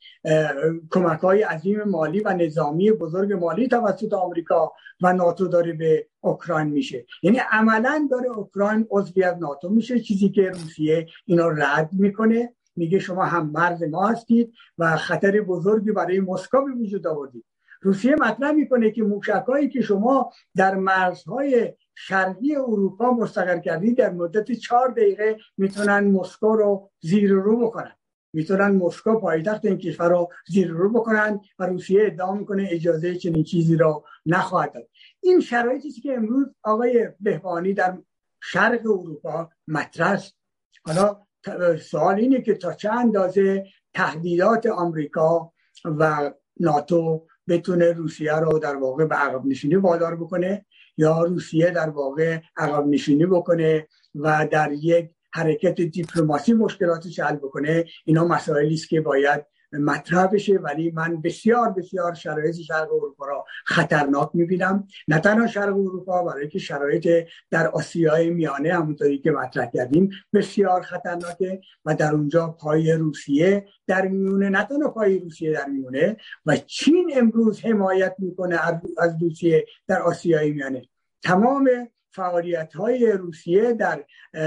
کمک‌های عظیم مالی و نظامی بزرگ مالی توسط آمریکا و ناتو داره به اوکراین میشه، یعنی عملاً داره اوکراین عضوی از ناتو میشه، چیزی که روسیه اینا رد میکنه، میگه شما هم مرز ما هستید و خطر بزرگی برای مسکو به وجود آوردید. روسیه مطرح میکنه که موشکایی که شما در مرزهای شرقی اروپا مستقر کردید در مدت چهار دقیقه میتونن مسکو رو زیر و رو بکنن، میتونن مسکو پایتخت این کشور رو زیر و رو بکنن و روسیه ادعا میکنه اجازه چنین چیزی رو نخواهد داد. این شرایطی که امروز آقای بهبانی در شرق اروپا مطرح است. حالا سوال اینه که تا چه اندازه تهدیدات آمریکا و ناتو بتونه روسیه رو در واقع به عقب نشینی وادار بکنه، یا روسیه در واقع عقب نشینی بکنه و در یک حرکت دیپلماسی مشکلاتش حل بکنه. اینا مسائلی است که باید مطرح بشه، ولی من بسیار بسیار شرایط شرق اروپا را خطرناک میبینم. نه تنها شرق اروپا، برای که شرایط در آسیای میانه همونطوری که مطرح کردیم بسیار خطرناکه و در اونجا پای روسیه در میونه، نه تنها پای روسیه در میونه و چین امروز حمایت میکنه از روسیه در آسیای میانه. تمام فعالیت‌های روسیه در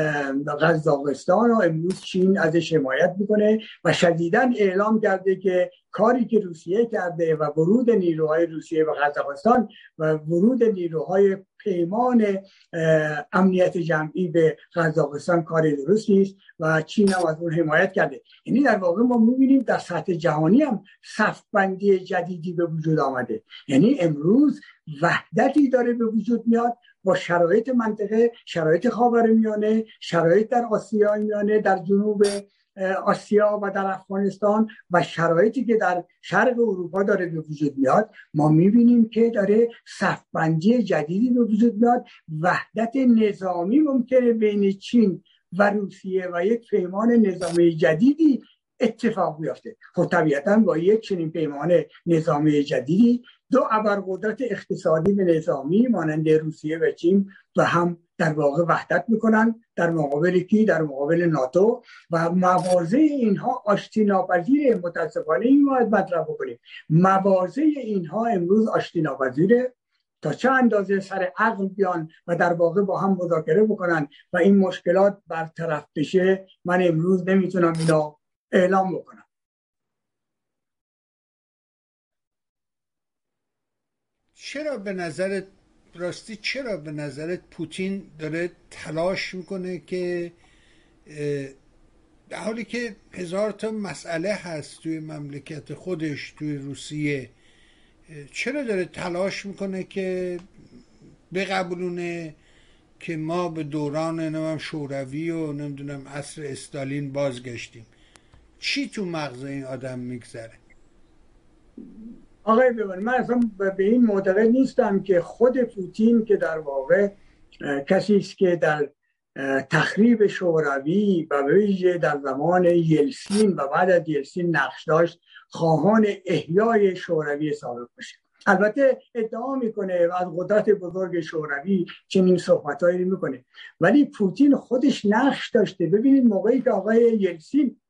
قزاقستان و امروز چین ازش حمایت میکنه و شدیداً اعلام کرده که کاری که روسیه کرده و ورود نیروهای روسیه به قزاقستان و ورود نیروهای پیمان امنیت جمعی به قزاقستان کار درستی است و چین هم از اون حمایت کرده. یعنی در واقع ما می‌بینیم در سطح جهانی هم صف‌بندی جدیدی به وجود آمده. یعنی امروز وحدتی داره به وجود میاد با شرایط منطقه، شرایط خاورمیانه، شرایط در آسیای میانه، در جنوب آسیا و در افغانستان و شرایطی که در شرق اروپا داره به وجود میاد. ما میبینیم که داره صف‌بندی جدیدی به وجود میاد، وحدت نظامی ممکنه بین چین و روسیه و یک پیمان نظامی جدیدی اتفاق بیفته. خب طبیعتاً با یک چنین پیمان نظامی جدیدی دو ابرقدرت اقتصادی و نظامی مانند روسیه و چین و هم در واقع وحدت میکنن در مقابل کی؟ در مقابل ناتو و مواضع اینها آشتی ناپذیره. متاسفانه این باید مطرح بکنیم، مواضع اینها امروز آشتی ناپذیره. تا چه اندازه سر عقل بیان و در واقع با هم مذاکره بکنن و این مشکلات برطرف بشه، من امروز نمیتونم اینا اعلام بکنم. چرا به نظرت راستی چرا به نظرت پوتین داره تلاش میکنه که در حالی که هزار تا مسئله هست توی مملکت خودش توی روسیه چرا داره تلاش میکنه که بقبولونه که ما به دوران نمیم شوروی و نمیدونم عصر استالین بازگشتیم؟ چی تو مغز این آدم میگذره؟ آقای ببین، من اصلا به این معتقد نیستم که خود پوتین که در واقع کسی است که در تخریب شوروی و به ویژه در زمان یلسین و بعد از یلسین نقش داشت، خواهان احیای شوروی سابق باشه. البته ادعا میکنه و از قدرت بزرگ شوروی چنین صحبتایی میکنه، ولی پوتین خودش نقش داشته. ببینید موقعی که آقای یلسین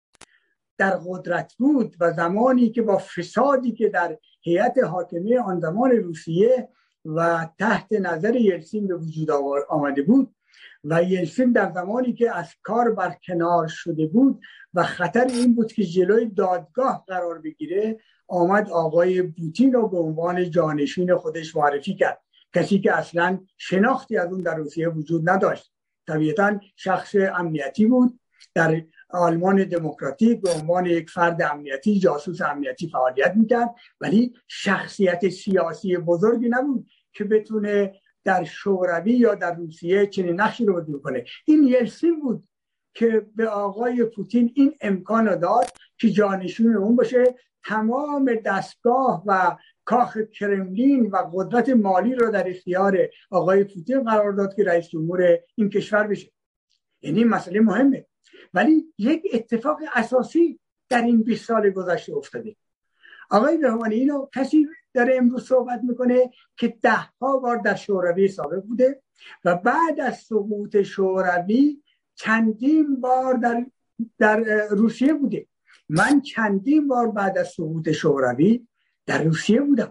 در قدرت بود و زمانی که با فسادی که در هیئت حاکمه آن زمان روسیه و تحت نظر یلسین به وجود آمده بود و یلسین در زمانی که از کار برکنار شده بود و خطر این بود که جلوی دادگاه قرار بگیره، آمد آقای پوتین رو به عنوان جانشین خودش معرفی کرد، کسی که اصلا شناختی از اون در روسیه وجود نداشت. طبیعتا شخص امنیتی بود، در آلمان دموکراتیک به عنوان یک فرد امنیتی، جاسوس امنیتی فعالیت میکرد، ولی شخصیت سیاسی بزرگی نبود که بتونه در شوروی یا در روسیه چنین نقشی رو بازی کنه. این یلسین بود که به آقای پوتین این امکان داد که جانشین اون باشه، تمام دستگاه و کاخ کرملین و قدرت مالی رو در اختیار آقای پوتین قرار داد که رئیس جمهور این کشور بشه. یعنی مسئله مهمه، ولی یک اتفاق اساسی در این بیست سال گذشته افتاده. آقای بهمانی اینو کسی داره امروز صحبت میکنه که ده ها بار در شوروی سابق بوده و بعد از سقوط شوروی چندین بار در در روسیه بوده. من چندین بار بعد از سقوط شوروی در روسیه بودم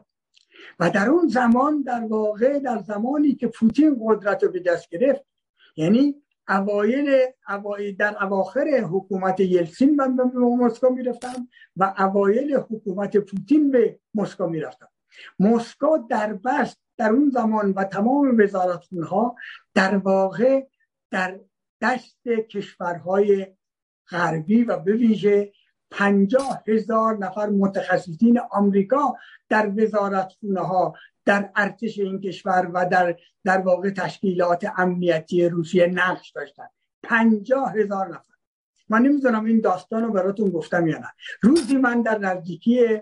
و در اون زمان در واقع در زمانی که پوتین قدرت رو به دست گرفت، یعنی اوایل اوایل در اواخر حکومت یلسین من به مسکو میرفتم و اوایل حکومت پوتین به مسکو میرفتم. مسکو در بست در اون زمان و تمام وزارتخونه‌ها در واقع در دست کشورهای غربی و به ویژه پنجاه هزار نفر متخصصین آمریکا در وزارتخونه‌ها، در ارتش این کشور و در در واقع تشکیلات امنیتی روسیه نقش داشتن. پنجاه هزار نفر. من نمیدونم این داستان رو براتون گفتم یا نه. روزی من در نزدیکی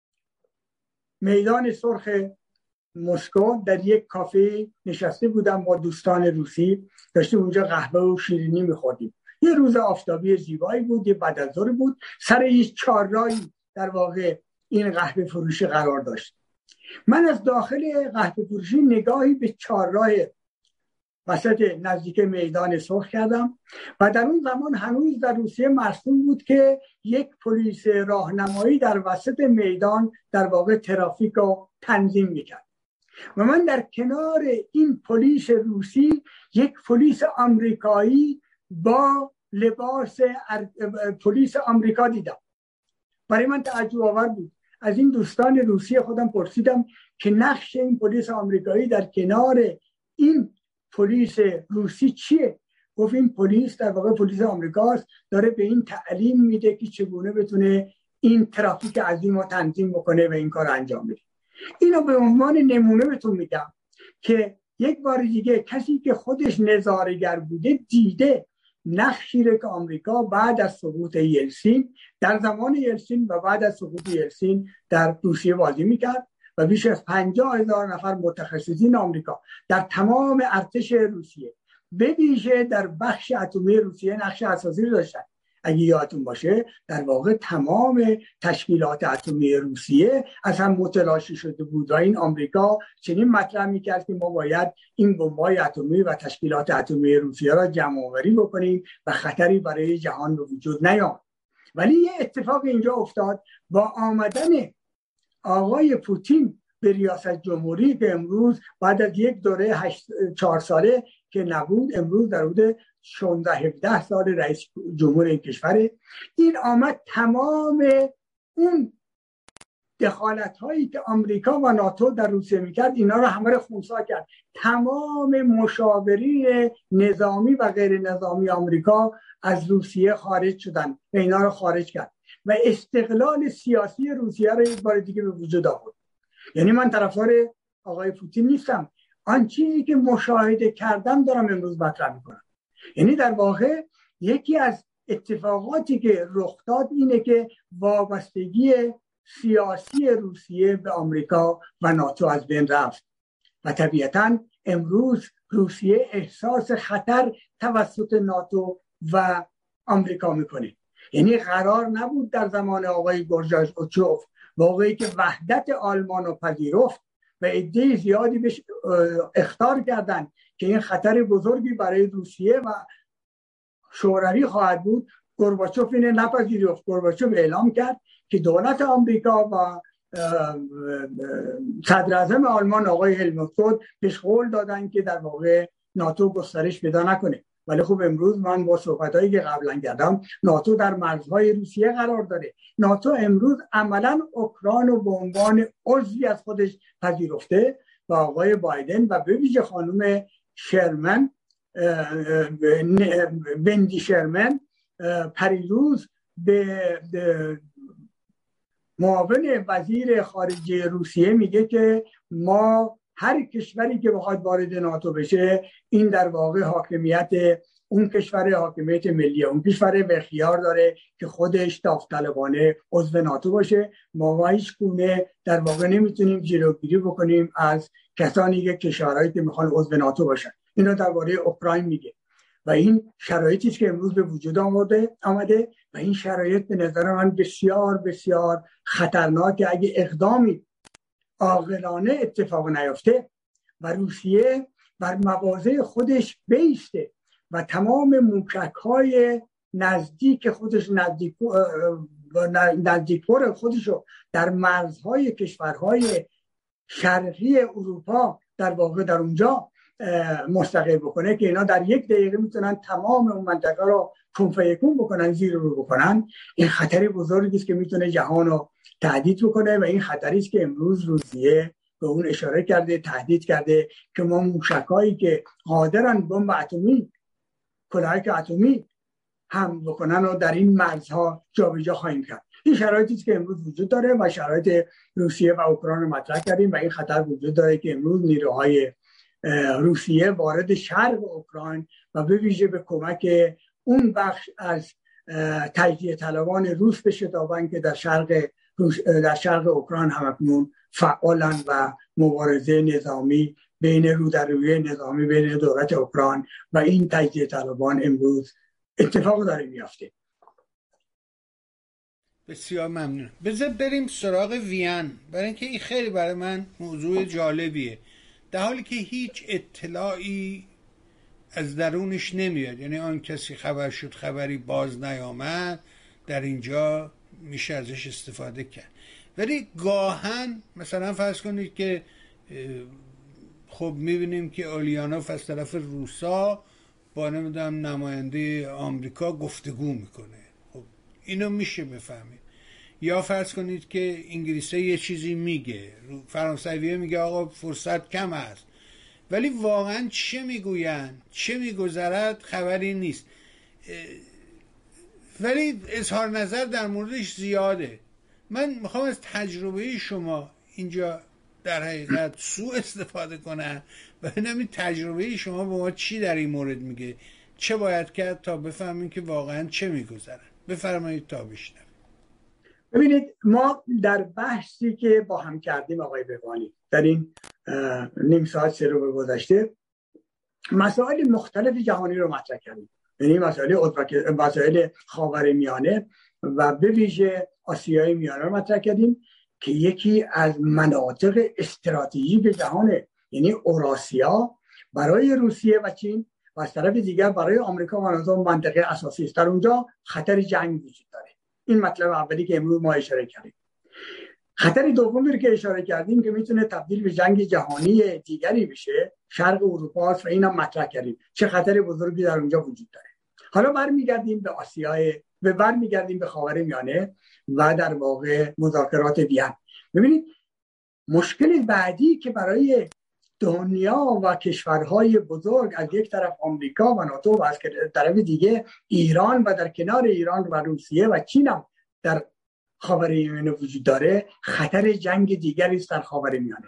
میدان سرخ مسکو در یک کافه نشسته بودم با دوستان روسی، داشتیم اونجا قهوه و شیرینی میخوردیم. یه روز آفتابی زیبایی بود، یه بعد از ظهر بود، سر یک چهارراهی در واقع این قهوه فروشی قرار داشت. من از داخل قهوه فروشی نگاهی به چهارراه وسط نزدیک میدان سرخ کردم و در اون زمان هنوز در روسیه مرسوم بود که یک پلیس راهنمایی در وسط میدان در واقع ترافیک رو تنظیم میکرد و من در کنار این پلیس روسی یک پلیس آمریکایی با لباس پلیس آمریکا دیدم. برای من تعجب آور بود. از این دوستان روسی خودم پرسیدم که نقش این پلیس آمریکایی در کنار این پلیس روسی چیه؟ گفت این پلیس در واقع پلیس آمریکاست، داره به این تعلیم میده که چگونه بتونه این ترافیک عظیم رو تنظیم بکنه و این کار انجام بده. اینو به عنوان نمونه بهتون میگم که یک بار دیگه کسی که خودش نظاره‌گر بوده دیده نقشی رو که آمریکا بعد از سقوط یلسین، در زمان یلسین و بعد از سقوط یلسین در روسیه بازی میکرد و بیش از پنجاه هزار نفر متخصصین آمریکا در تمام ارتش روسیه، به ویژه در بخش اتمی روسیه نقش اساسی داشتن. اگه یادتون باشه در واقع تمام تشکیلات اتمی روسیه از هم متلاشی شده بود و این آمریکا چنین مطرح میکرد که ما باید این بمب‌های اتمی و تشکیلات اتمی روسیه را جمع آوری بکنیم و خطری برای جهان به وجود نیامد. ولی یه اتفاق اینجا افتاد با آمدن آقای پوتین به ریاست جمهوری که امروز بعد از یک دوره هشت چهار ساله که نبود، امروز در حدود شانزده هفده سال رئیس جمهور این کشوره، این آمد تمام اون دخالت هایی که آمریکا و ناتو در روسیه میکرد اینا رو همه رو خونسا کرد. تمام مشاورین نظامی و غیر نظامی آمریکا از روسیه خارج شدن و اینا رو خارج کرد و استقلال سیاسی روسیه رو یک بار دیگه به وجود آورد. یعنی من طرفدار آقای پوتین نیستم، آن چیزی که مشاهده کردم دارم امروز مطرح میکنم. یعنی در واقع یکی از اتفاقاتی که رخ داد اینه که وابستگی سیاسی روسیه به آمریکا و ناتو از بین رفت و طبیعتاً امروز روسیه احساس خطر توسط ناتو و آمریکا میکنه. یعنی قرار نبود در زمان آقای گورباچوف واقعی که وحدت آلمان رو پذیرفت و عده زیادی بهش اخطار کردن که این خطر بزرگی برای روسیه و شوروی خواهد بود، گورباچوف اینه نپذیرفت. گورباچوف اعلام کرد که دولت آمریکا و صدر اعظم آلمان آقای هلموت کول پیش قول دادن که در واقع ناتو گسترش پیدا نکنه. ولی خب امروز من با صحبتایی که قبلا کردم، ناتو در مرزهای روسیه قرار داره. ناتو امروز عملا اوکراین رو به عنوان عضوی از خودش پذیرفته و آقای بایدن و به ویژه خانم شرمن وندی شرمن پریروز به معاون وزیر خارجه روسیه میگه که ما هر کشوری که بخواد وارد ناتو بشه، این در واقع حاکمیت اون کشور حاکمیت ملی اون کشور به اختیار داره که خودش داوطلبانه عضو ناتو باشه. ما هیچ گونه در واقع نمیتونیم جلوگیری بکنیم از کسانی که کشورهایی که میخوان عضو ناتو باشن. اینو درباره اوکراین میگه و این شرایطی که امروز به وجود آمده آمده و این شرایط به نظر من بسیار بسیار خطرناکه. اگه اقدامی عاقلانه اتفاق نیفته و روسیه بر مواضع خودش بیسته و تمام موشک‌های نزدیک خودش نزدیک نزدیک‌تر خودشو در مرزهای کشورهای شرقی اروپا در واقع در اونجا مستقر بکنه که اینا در یک دقیقه میتونن تمام اون منطقه رو کنفیکون بکنن، زیر رو بکنن، این خطری بزرگی است که میتونه جهان رو تهدید بکنه و این خطری است که امروز روسیه به اون اشاره کرده، تهدید کرده که ما موشکایی که قادرن بمب اتمی، کلاهک اتمی هم بکنن و در این مرزها جابجا خواهیم کرد. این شرایطی است که امروز وجود داره و شرایط روسیه و اوکراین رو مطرح کردیم و این خطر وجود داره که امروز نیروهای روسیه وارد شرق اوکراین و به ویژه به کمک اون بخش از تجزیه طلبان روس بشتابند که در شرق در شرق اوکراین همکنون فعالن و مبارزه نظامی بین رودروی نظامی بین دولت اوکراین و این تجزیه طلبان امروز اتفاق داره میفته. بسیار ممنون. بذار بریم سراغ وین، برای اینکه این خیلی برای من موضوع جالبیه، در حالی که هیچ اطلاعی از درونش نمیاد. یعنی آن کسی خبر شد خبری باز نیامد، در اینجا میشه ازش استفاده کرد. ولی گاهن مثلا فرض کنید که خب میبینیم که اولیانوف از طرف روسا با نمیدونم نماینده آمریکا گفتگو میکنه. خب اینو میشه بفهمید. یا فرض کنید که انگلیسی یه چیزی میگه، فرانسوی میگه آقا فرصت کم است، ولی واقعا چه میگوین، چه میگذرد خبری نیست، ولی اظهار نظر در موردش زیاده. من میخوام از تجربه شما اینجا در حقیقت سوء استفاده کنم و ببینم این تجربه شما به ما چی در این مورد میگه، چه باید کرد تا بفهمیم که واقعا چه میگذرد. بفرمایید تا بشنویم. ببینید، ما در بحثی که با هم کردیم آقای بهبانی در این نیم ساعت سه رو گذشته، مسائل مختلف جهانی رو مطرح کردیم. یعنی مسائل مسائل خاورمیانه و به ویژه آسیای میانه رو مطرح کردیم که یکی از مناطق استراتژیک جهانه. یعنی اوراسیا برای روسیه و چین و از طرف دیگر برای آمریکا و ناتو منطقه اساسی است. در اونجا خطر جنگ وجود داره. این مطلب اولی که امروز ما اشاره کردیم. خطر دومی که اشاره کردیم که میتونه تبدیل به جنگ جهانی دیگری بشه، شرق اروپا است و اینم مطرح کردیم چه خطر بزرگی در اونجا وجود داره. حالا برمیگردیم به آسیای و برمیگردیم به خاورمیانه و در واقع مذاکرات وین. ببینید، مشکل بعدی که برای دنیا و کشورهای بزرگ، از یک طرف آمریکا و ناتو و از طرف دیگه ایران و در کنار ایران و روسیه و چین هم در خاورمیانه وجود داره، خطر جنگ دیگری است در خاورمیانه.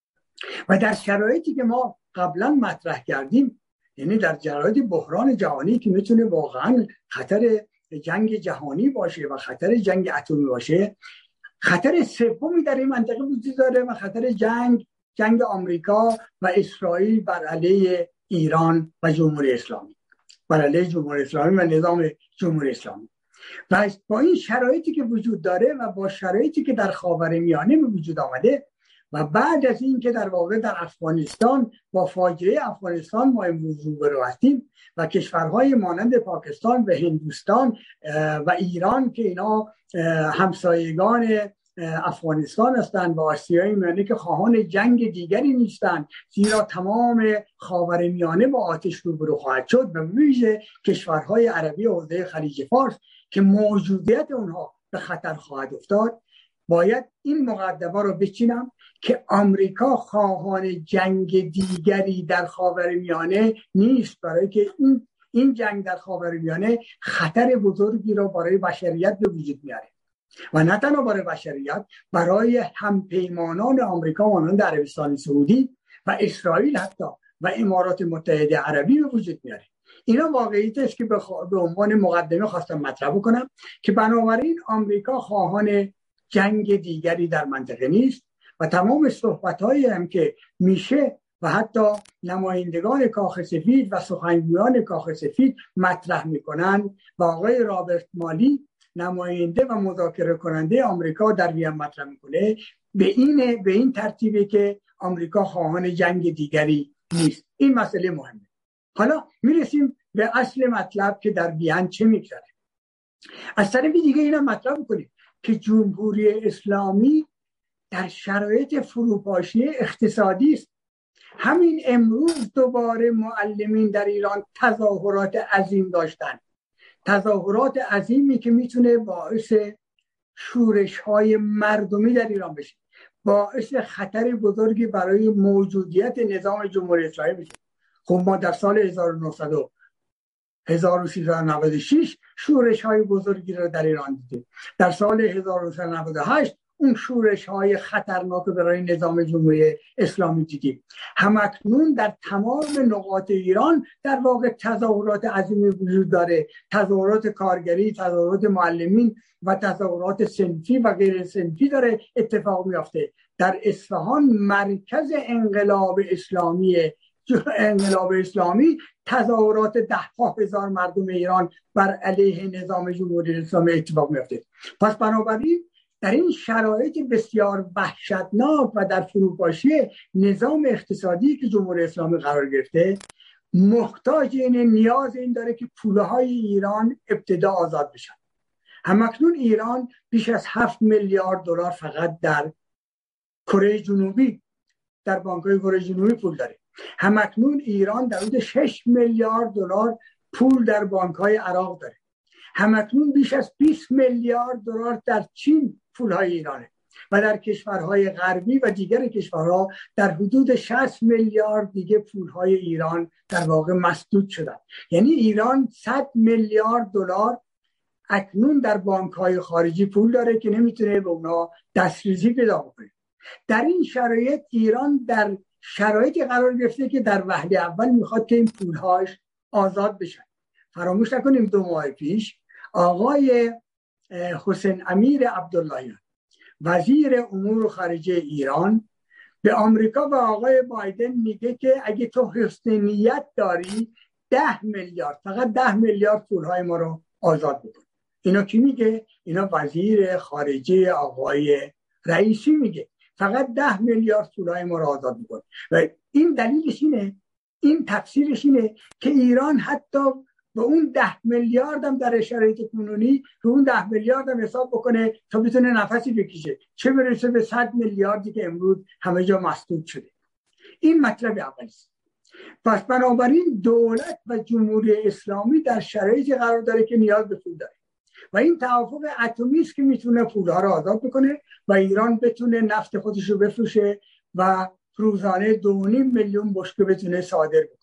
و در شرایطی که ما قبلا مطرح کردیم، یعنی در شرایط بحران جهانی که میتونه واقعا خطر جنگ جهانی باشه و خطر جنگ اتمی باشه، خطر سومی در این منطقه وجود داره و خطر جنگ جنگ آمریکا و اسرائیل بر علیه ایران و جمهوری اسلامی، بر علیه جمهوری اسلامی و نظام جمهوری اسلامی. و با این شرایطی که وجود داره و با شرایطی که در خاورمیانه به وجود آمده و بعد از این که در واقع در افغانستان با فاجعه افغانستان ما امروز روبرو هستیم و کشورهای مانند پاکستان و هندوستان و ایران که اینا همسایگان افغانستان هستند و آسیای میانه که خواهان جنگ دیگری نیستند، زیرا تمام خاورمیانه با آتش روبرو خواهد شد و ویژه کشورهای عربی حوزه خلیج فارس که موجودیت اونها به خطر خواهد افتاد. باید این مقدمه رو بچینم که آمریکا خواهان جنگ دیگری در خاورمیانه نیست، برای که این این جنگ در خاورمیانه خطر بزرگی را برای بشریت به وجود میاره و نه تنها برای بشریت، برای همپیمانان آمریکا مانند عربستان سعودی و اسرائیل حتی و امارات متحده عربی به وجود میاره. اینا واقعیت است که به عنوان مقدمه خواستم مطرح بکنم که بنابراین آمریکا خواهان جنگ دیگری در منطقه نیست و تمام صحبت‌هایی هم که میشه و حتی نمایندگان کاخ سفید و سخنگویان کاخ سفید مطرح میکنن و آقای رابرت مالی نماینده و مذاکره کننده آمریکا در وین مطرح میکنه، به این به این ترتیبه که آمریکا خواهان جنگ دیگری نیست. این مسئله مهمه. حالا میرسیم به اصل مطلب که در وین چه میگذره. از طرف دیگه اینا مطرح میکنیم که جمهوری اسلامی در شرایط فروپاشی اقتصادی است. همین امروز دوباره معلمین در ایران تظاهرات عظیم داشتن، تظاهرات عظیمی که میتونه باعث شورش های مردمی در ایران بشه، باعث خطر بزرگی برای موجودیت نظام جمهوری اسلامی بشه. خب ما در سال هزار و نهصد و سیصد و نود و شش شورش های بزرگی رو در ایران دیدیم. در سال هزار و نهصد و نود و هشت اون شورش های خطرناک برای نظام جمهوری اسلامی دیدیم. همکنون در تمام نقاط ایران در واقع تظاهرات عظیمی وجود داره، تظاهرات کارگری، تظاهرات معلمین و تظاهرات صنفی و غیر صنفی داره اتفاق میافته. در اصفهان مرکز انقلاب اسلامی انقلاب اسلامی تظاهرات ده ها هزار مردم ایران بر علیه نظام جمهوری اسلامی اتفاق میافته. پس بنابراین در این شرایط بسیار وحشتناک و در فروپاشی نظام اقتصادی که جمهوری اسلامی قرار گرفته، محتاج این نیاز این داره که پولهای ایران ابتدا آزاد بشن. همکنون ایران بیش از هفت میلیارد دلار فقط در کره جنوبی در بانک‌های کره جنوبی پول داره. همکنون ایران در حدود شش میلیارد دلار پول در بانک‌های عراق داره. همکنون بیش از بیست میلیارد دلار در چین پولهای ایرانه و در کشورهای غربی و دیگر کشورها در حدود شصت میلیارد دیگه پولهای ایران در واقع مسدود شدن. یعنی ایران صد میلیارد دلار اکنون در بانک‌های خارجی پول داره که نمیتونه به اونا دسترسی پیدا کنه. در این شرایط ایران در شرایطی قرار گرفته که در وهله اول میخواد که این پولهاش آزاد بشن. فراموش نکنیم دو ماه پیش آقای حسین امیر عبداللهیان وزیر امور خارجه ایران به آمریکا و آقای بایدن میگه که اگه تو حسن نیت داری ده میلیارد فقط ده میلیارد پولهای ما رو آزاد بکن. اینا کی میگه؟ اینا وزیر خارجه آقای رئیسی میگه فقط ده میلیارد پولهای ما رو آزاد بکن. و این دلیلش اینه، این تفسیرش اینه که ایران حتی به اون ده میلیارد هم در شرایط کنونی رو اون ده میلیارد هم حساب بکنه تا بتونه نفسی بکشه، چه برسه به صد میلیاردی که امروز همه جا مسدود شده. این مطلب اولی است. پس بنابراین دولت و جمهوری اسلامی در شرایطی قرار داره که نیاز به پول داره و این توافق اتمی است که میتونه پولها رو آزاد بکنه و ایران بتونه نفت خودش رو بفروشه و روزانه دو و نیم میلیون بشکه بتونه صادر بکنه.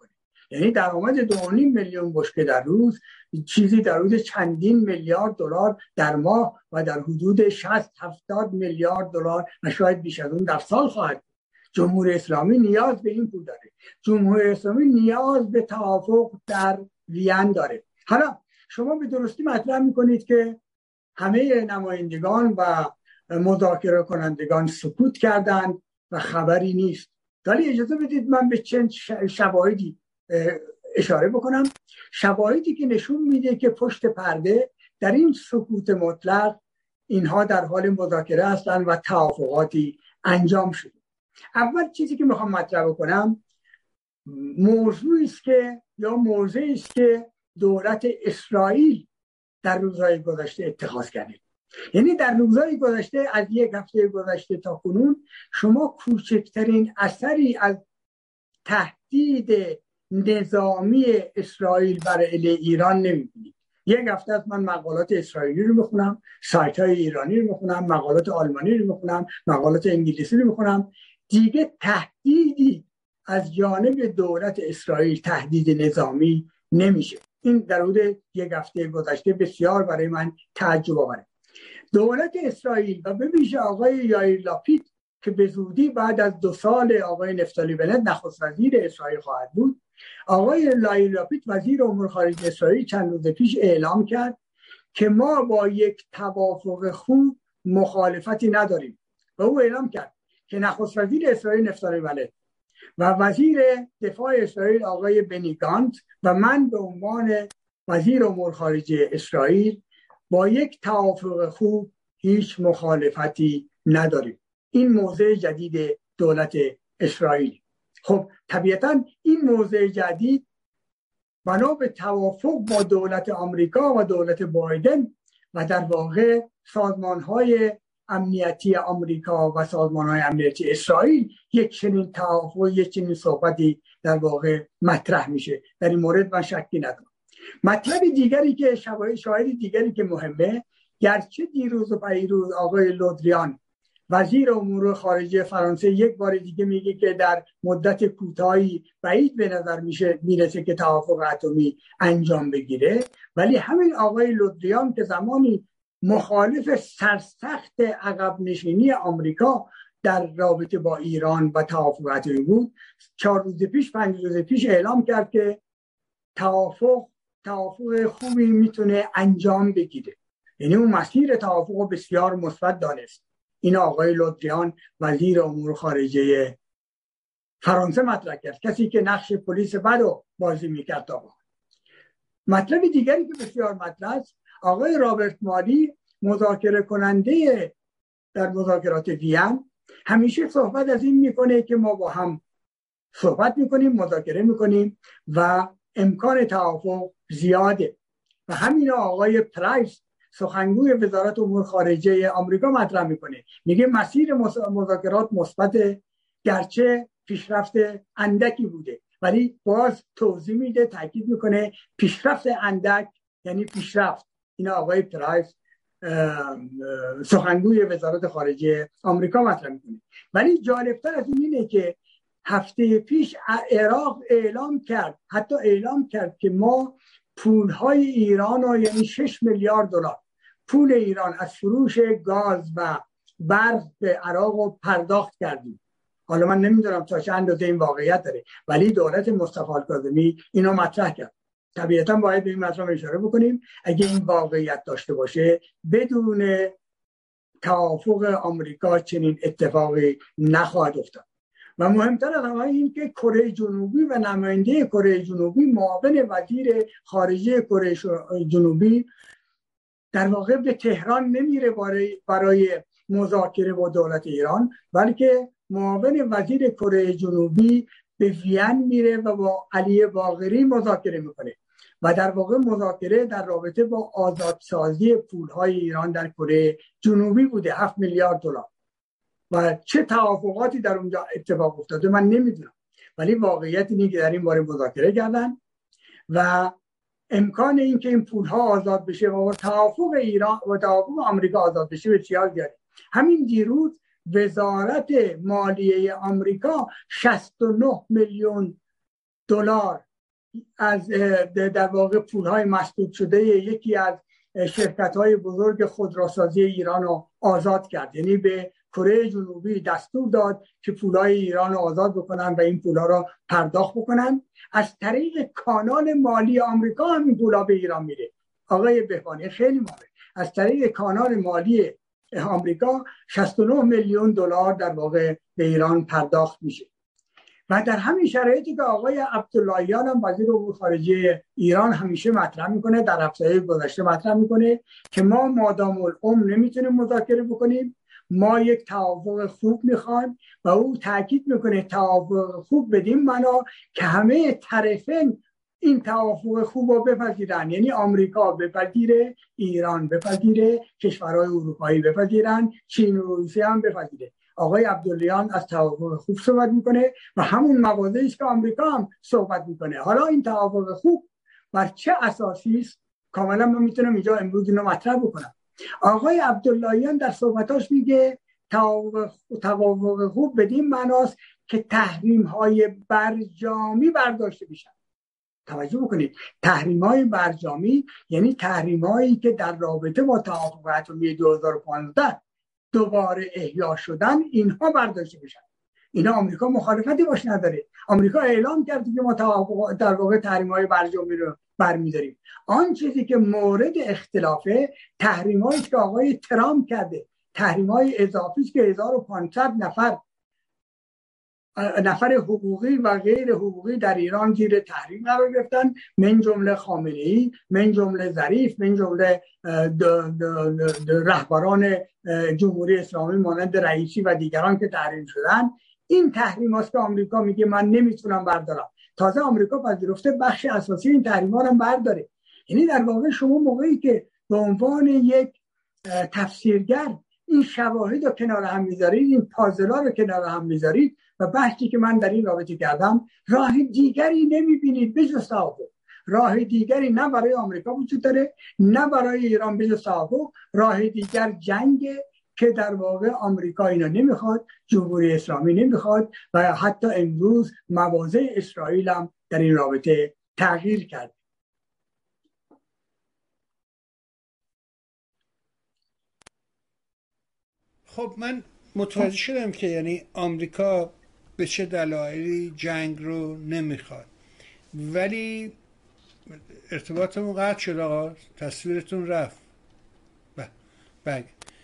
یعنی درآمد دو و نیم میلیون بشکه در روز، چیزی در حدود چندین میلیارد دلار در ماه و در حدود شصت هفتاد میلیارد دلار و شاید بیش از اون در سال خواهد. جمهوری اسلامی نیاز به این پول داره. جمهوری اسلامی نیاز به توافق در وین داره. حالا شما به درستی مطرح میکنید که همه نمایندگان و مذاکره کنندگان سکوت کردند و خبری نیست. ولی اجازه بدید من به چند شواهدی اشاره بکنم، شواهدی که نشون میده که پشت پرده در این سکوت مطلق اینها در حال مذاکره هستند و توافقاتی انجام شده. اول چیزی که میخوام مطرح بکنم موضوعی است که یا موضوعی است که دولت اسرائیل در روزهای گذشته اتخاذ کرده. یعنی در روزهای گذشته، از یک هفته گذشته تا کنون، شما کوچکترین اثری از تهدید نظامی اسرائیل بر علیه ایران نمیبینید. یک هفته از من مقالات اسرائیلی رو میخونم، سایت های ایرانی رو میخونم، مقالات آلمانی رو میخونم، مقالات انگلیسی رو میخونم، دیگه تهدیدی از جانب دولت اسرائیل تهدید نظامی نمیشه. این در حدود یک هفته گذشته بسیار برای من تعجب آوره. دولت اسرائیل و به ویژه آقای یائیر لاپید که به زودی بعد از دو سال آقای نفتالی بنت نخست وزیر اسرائیل خواهد بود، آقای یائیر لاپید وزیر امور خارجه اسرائیل چند روز پیش اعلام کرد که ما با یک توافق خوب مخالفتی نداریم و او اعلام کرد که نخست وزیر اسرائیل نفتالی بنت و وزیر دفاع اسرائیل آقای بنی گانت و من به عنوان وزیر امور خارجه اسرائیل با یک توافق خوب هیچ مخالفتی نداریم. این موضع جدید دولت اسرائیل. خب طبیعتا این موضع جدید بنا به توافق با دولت آمریکا و دولت بایدن و در واقع سازمان‌های امنیتی آمریکا و سازمان‌های امنیتی اسرائیل یک چنین توافق، یک چنین صحبتی در واقع مطرح میشه. در این مورد من شکی ندارم. مطلب دیگری که شواهد شاهد دیگری که مهمه، گرچه دیروز و پیروز آقای لودریان وزیر امور خارجه فرانسه یک بار دیگه میگه که در مدت کوتاهی بعید به نظر میشه میرسه که توافق اتمی انجام بگیره، ولی همین آقای لودریان که زمانی مخالف سرسخت عقب نشینی آمریکا در رابطه با ایران و توافق اتمی بود، چهار روز پیش پنج روز پیش اعلام کرد که توافق توافق خوبی میتونه انجام بگیره. یعنی اون مسیر توافق بسیار مثبت دانست. این آقای لودریان وزیر امور خارجه فرانسه مطرح کرد، کسی که نقش پلیس بدو بازی میکرد. آقا مطلب دیگری که بسیار مطرح است، آقای رابرت مالی مذاکره کننده در مذاکرات وین همیشه صحبت از این میکنه که ما با هم صحبت میکنیم، مذاکره میکنیم و امکان توافق زیاده و همین آقای پرایس سخنگوی وزارت امور خارجه آمریکا مطرح میکنه، میگه مسیر مذاکرات مثبت، گرچه پیشرفت اندکی بوده ولی باز توضیح میده، تاکید میکنه پیشرفت اندک یعنی پیشرفت. این آقای پرایس سخنگوی وزارت خارجه آمریکا مطرح میکنه. ولی جالبتر از این اینه که هفته پیش عراق اعلام کرد، حتی اعلام کرد که ما پولهای ایران ها، یعنی شش میلیارد دلار پول ایران از فروش گاز و برق به عراق رو پرداخت کردیم. حالا من نمیدونم تا چه اندازه این واقعیت داره، ولی دولت مصطفی الکاظمی اینو مطرح کرد. طبیعتا باید به این مطلب اشاره بکنیم. اگه این واقعیت داشته باشه، بدون توافق آمریکا چنین اتفاقی نخواهد افتاد. و مهمتر از همه این که کره جنوبی و نماینده کره جنوبی، معاون وزیر خارجه کره جنوبی در واقع به تهران نمیره برای برای مذاکره با دولت ایران، بلکه معاون وزیر کره جنوبی به وین میره و با علی باقری مذاکره میکنه و در واقع مذاکره در رابطه با آزادسازی پولهای ایران در کره جنوبی بوده، هفت میلیارد دلار. و چه توافقاتی در اونجا اتفاق افتاده من نمیدونم، ولی واقعیت اینه که در این باره مذاکره کردن و امکان این که این پولها آزاد بشه و توافق ایران و توافق آمریکا آزاد بشه بسیار زیاده. همین دیروز وزارت مالیه آمریکا شصت و نه میلیون دلار از در واقع پولهای مسدود شده یکی از شرکت‌های بزرگ خودروسازی ایران رو آزاد کرد. یعنی به کره جنوبی دستور داد که پولهای ایران رو آزاد بکنن و این پولها رو پرداخت بکنن. از طریق کانال مالی آمریکا هم این پولها به ایران میره. آقای بهبانی خیلی مهمه، از طریق کانال مالی آمریکا شصت و نه میلیون دلار در واقع به ایران پرداخت میشه. و در همین شرایطی که آقای عبداللهیان هم وزیر امور خارجه ایران همیشه مطرح میکنه، در هفته‌های گذشته مطرح میکنه که ما مادام العمر نمیتونیم مذاکره بکنیم، ما یک توافق خوب میخوایم و او تاکید میکنه توافق خوب بدیم معنا که همه طرفین این توافق خوب رو بپذیرن، یعنی آمریکا بپذیره، ایران بپذیره، کشورهای اروپایی بپذیرن، چین و روسیه هم بپذیره. آقای عبداللهیان از توافق خوب صحبت میکنه و همون مواضعی است که آمریکا هم صحبت میکنه. حالا این توافق خوب بر چه اساسی است؟ کاملا من میتونم اینجا امروز اینو مطرح بکنم. آقای عبداللهیان در صحبتاش میگه توافق خوب بدین معناست که تحریم های برجامی برداشته بشن. توجه بکنید، تحریم های برجامی یعنی تحریم هایی که در رابطه با توافق اتمی دو هزار و پانزده دوباره احیا شدن، اینها برداشته بشن. اینا آمریکا مخالفتی باش نداره. آمریکا اعلام کرد که ما توافق در واقع تحریم‌های برجامی رو برمی‌داریم. آن چیزی که مورد اختلافه تحریم‌هایی که آقای ترامپ کرده، تحریم‌های اضافی است که هزار و پانصد نفر نفر حقوقی و غیر حقوقی در ایران زیر تحریم قرار گرفتن، من جمله خامنه‌ای، من جمله ظریف، من جمله رهبران جمهوری اسلامی مانند رئیسی و دیگران که تحریم شدن. این تحریم هاست که آمریکا میگه من نمیتونم بردارم. تازه آمریکا پذیرفته بخش اساسی این تحریم ها رو برداره. یعنی در واقع شما موقعی که به عنوان یک تفسیرگر این شواهد رو کنار هم میذارید، این پازلا رو کنار هم میذارید و بحثی که من در این رابطه کردم، راه دیگری نمیبینید بجز توافق. راه دیگری نه برای آمریکا وجود داره نه برای ایران بجز توافق. راه دیگر جنگ که در واقع آمریکا اینا نمیخواد، جمهوری اسلامی نمیخواد و حتی امروز مواضع اسرائیل هم در این رابطه تغییر کرد. خب من متوجه شدم که یعنی آمریکا به چه دلایلی جنگ رو نمیخواد، ولی ارتباطمون قطع شد آقا، تصویرتون رفت. بله،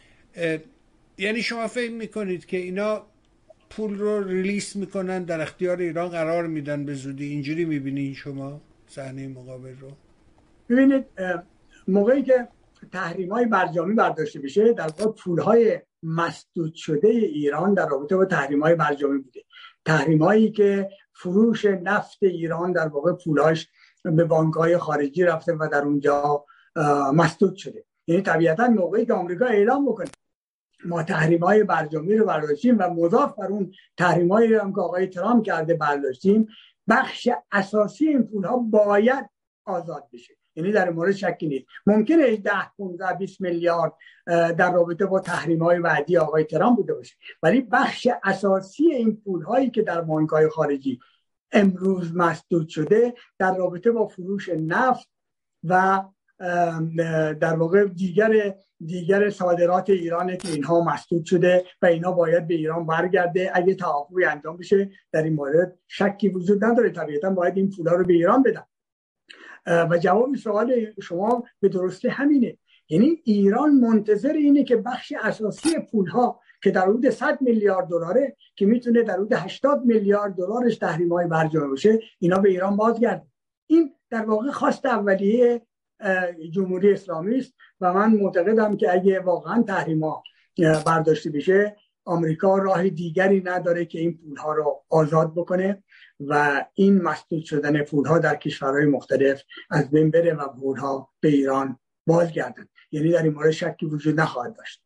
یعنی شما فکر میکنید که اینا پول رو ریلیس میکنن، در اختیار ایران قرار میدن به زودی، اینجوری میبینین شما صحنه مقابل رو؟ ببینید موقعی که تحریم‌های برجامی برداشته بشه، در واقع پول‌های مسدود شده ایران در رابطه با تحریم‌های برجامی بوده. تحریم‌هایی که فروش نفت ایران در واقع پول‌هاش به بانک‌های خارجی رفته و در اونجا مسدود شده. یعنی طبیعتاً موقعی که آمریکا اعلام بکنه ما تحریم‌های برجامی رو برداشتیم و مضاف بر اون تحریم‌هایی هم که آقای ترامپ کرده برداشتیم، بخش اساسی این پول‌ها باید آزاد بشه. یعنی در مورد شکی نیست. ممکنه ده پانزده بیست میلیارد در رابطه با تحریم‌های وعدی آقای ترامپ بوده باشه، ولی بخش اساسی این پول‌هایی که در بانک‌های خارجی امروز مسدود شده در رابطه با فروش نفت و در واقع دیگر دیگر صادرات ایرانه که اینها مسدود شده و اینها باید به ایران برگرده. اگه توافقی انجام بشه در این مورد شکی وجود نداره، طبیعتا باید این پولا رو به ایران بدن. و جواب سوال شما به درستی همینه. یعنی ایران منتظر اینه که بخش اساسی پولها که در حدود صد میلیارد دلاره که میتونه در حدود هشتاد میلیارد دلارش تحریم‌های برجامی باشه، اینا به ایران بازگرده. این در واقع خواست اولیه جمهوری اسلامی است و من معتقدم که اگه واقعا تحریم‌ها برداشته بشه، آمریکا راه دیگری نداره که این پولها رو آزاد بکنه و این مسدود شدن پولها در کشورهای مختلف از بین بره و پولها به ایران بازگردن. یعنی در این مورد شکی وجود نخواهد داشت.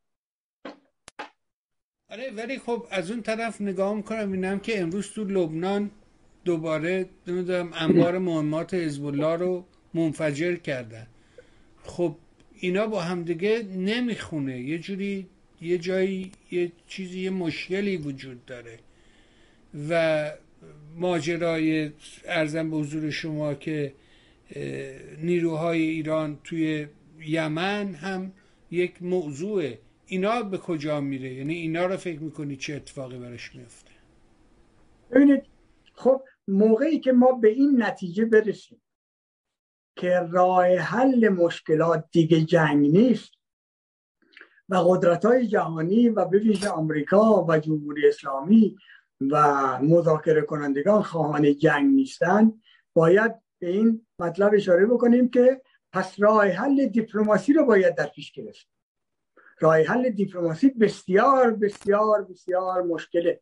آره، ولی خب از اون طرف نگاه میکنم اینم که امروز تو لبنان دوباره نمیدونم انبار مهمات حزب الله رو منفجر کردن. خب اینا با همدیگه نمیخونه، یه جوری یه جایی یه چیزی یه مشکلی وجود داره و ماجرای ارزم به حضور شما که نیروهای ایران توی یمن هم یک موضوعه. اینا به کجا میره؟ یعنی اینا رو فکر میکنی چه اتفاقی براش میفته؟ ببینید، خب موقعی که ما به این نتیجه برسیم که راه حل مشکلات دیگه جنگ نیست و قدرت‌های جهانی و به ویژه آمریکا و جمهوری اسلامی و مذاکره کنندگان خواهان جنگ نیستن، باید به این مطلب اشاره بکنیم که پس راه حل دیپلماسی رو باید در پیش گرفت. راه حل دیپلماسی بسیار بسیار بسیار مشکله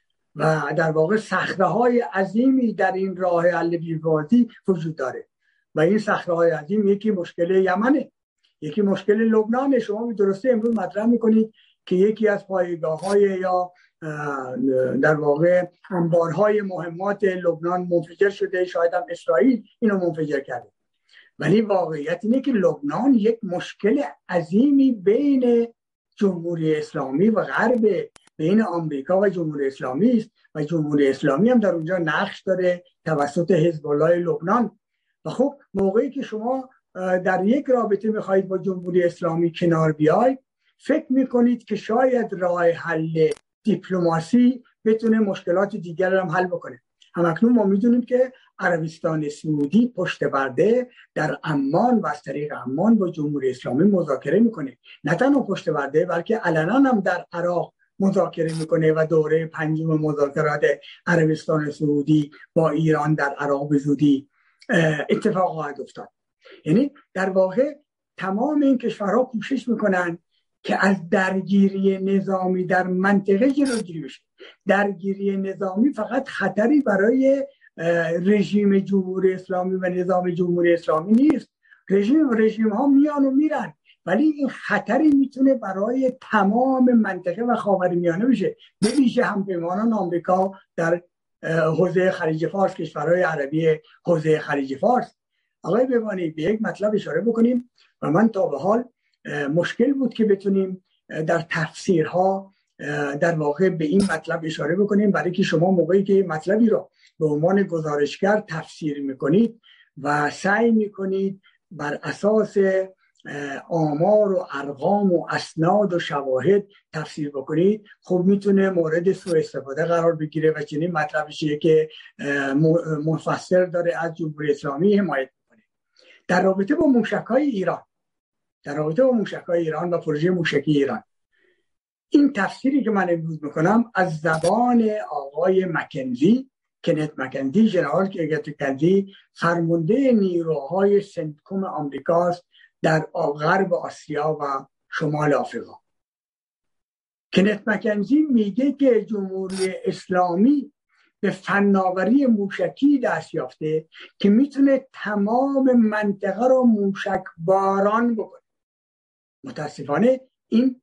و در واقع صخره‌های عظیمی در این راه حل دیپلماسی وجود داره و این صخره‌های عظیم یکی مشکل یمنه، یکی مشکل لبنان. شما درسته امروز مطرح میکنید که یکی از پایگاه‌های یا در واقع انبارهای مهمات لبنان منفجر شده، شاید هم اسرائیل اینو منفجر کرده، ولی واقعیت اینه که لبنان یک مشکل عظیمی بین جمهوری اسلامی و غرب، بین آمریکا و جمهوری اسلامی است و جمهوری اسلامی هم در اونجا نقش داره توسط حزب الله لبنان. و خب موقعی که شما در یک رابطه میخواهید با جمهوری اسلامی کنار بیاید، فکر میکنید که شاید راه حل دیپلماسی بتونه مشکلات دیگر رو هم حل بکنه. همکنون ما میدونیم که عربستان سعودی پشت پرده در عمان و از طریق عمان با جمهوری اسلامی مذاکره میکنه. نه تنها پشت پرده بلکه علنا هم در عراق مذاکره میکنه و دوره پنجم مذاکرات عربستان سعودی با ایران در عراق به زودی اتفاق خواهد افتاد. یعنی در واقع تمام این کشورها کوشش میکنن که از درگیری نظامی در منطقه جلوگیری بشه. درگیری نظامی فقط خطری برای رژیم جمهوری اسلامی و نظام جمهوری اسلامی نیست. رژیم رژیم ها میان و میرن، ولی این خطری میتونه برای تمام منطقه و خاورمیانه بشه، به ویژه همپیمانان آمریکا در حوزه خلیج فارس، کشورهای عربی حوزه خلیج فارس. آقای ببانی، به یک مطلب اشاره بکنیم و من تا به حال مشکل بود که بتونیم در تفسیرها در واقع به این مطلب اشاره بکنیم، برای که شما موقعی که مطلبی رو به عنوان گزارشگر تفسیر میکنید و سعی میکنید بر اساس آمار و ارقام و اسناد و شواهد تفسیر بکنید، خب میتونه مورد سوء استفاده قرار بگیره و چنین مطلبیه که مفسر داره از جمهوری اسلامی حمایت میکنه. در رابطه با موشک‌های ایران در رابطه با موشک‌های ایران و پروژه موشکی ایران، این تفسیری که من امروز میکنم از زبان آقای مکنزی، کنت مکنزی، ژنرال کنت مکنزی، فرمانده نیروهای سنتکوم آمریکاست در غرب آسیا و شمال آفریقا. کنت مکنزی میگه که جمهوری اسلامی به فناوری موشکی دست یافته که میتونه تمام منطقه رو موشک باران بکنه. متاسفانه این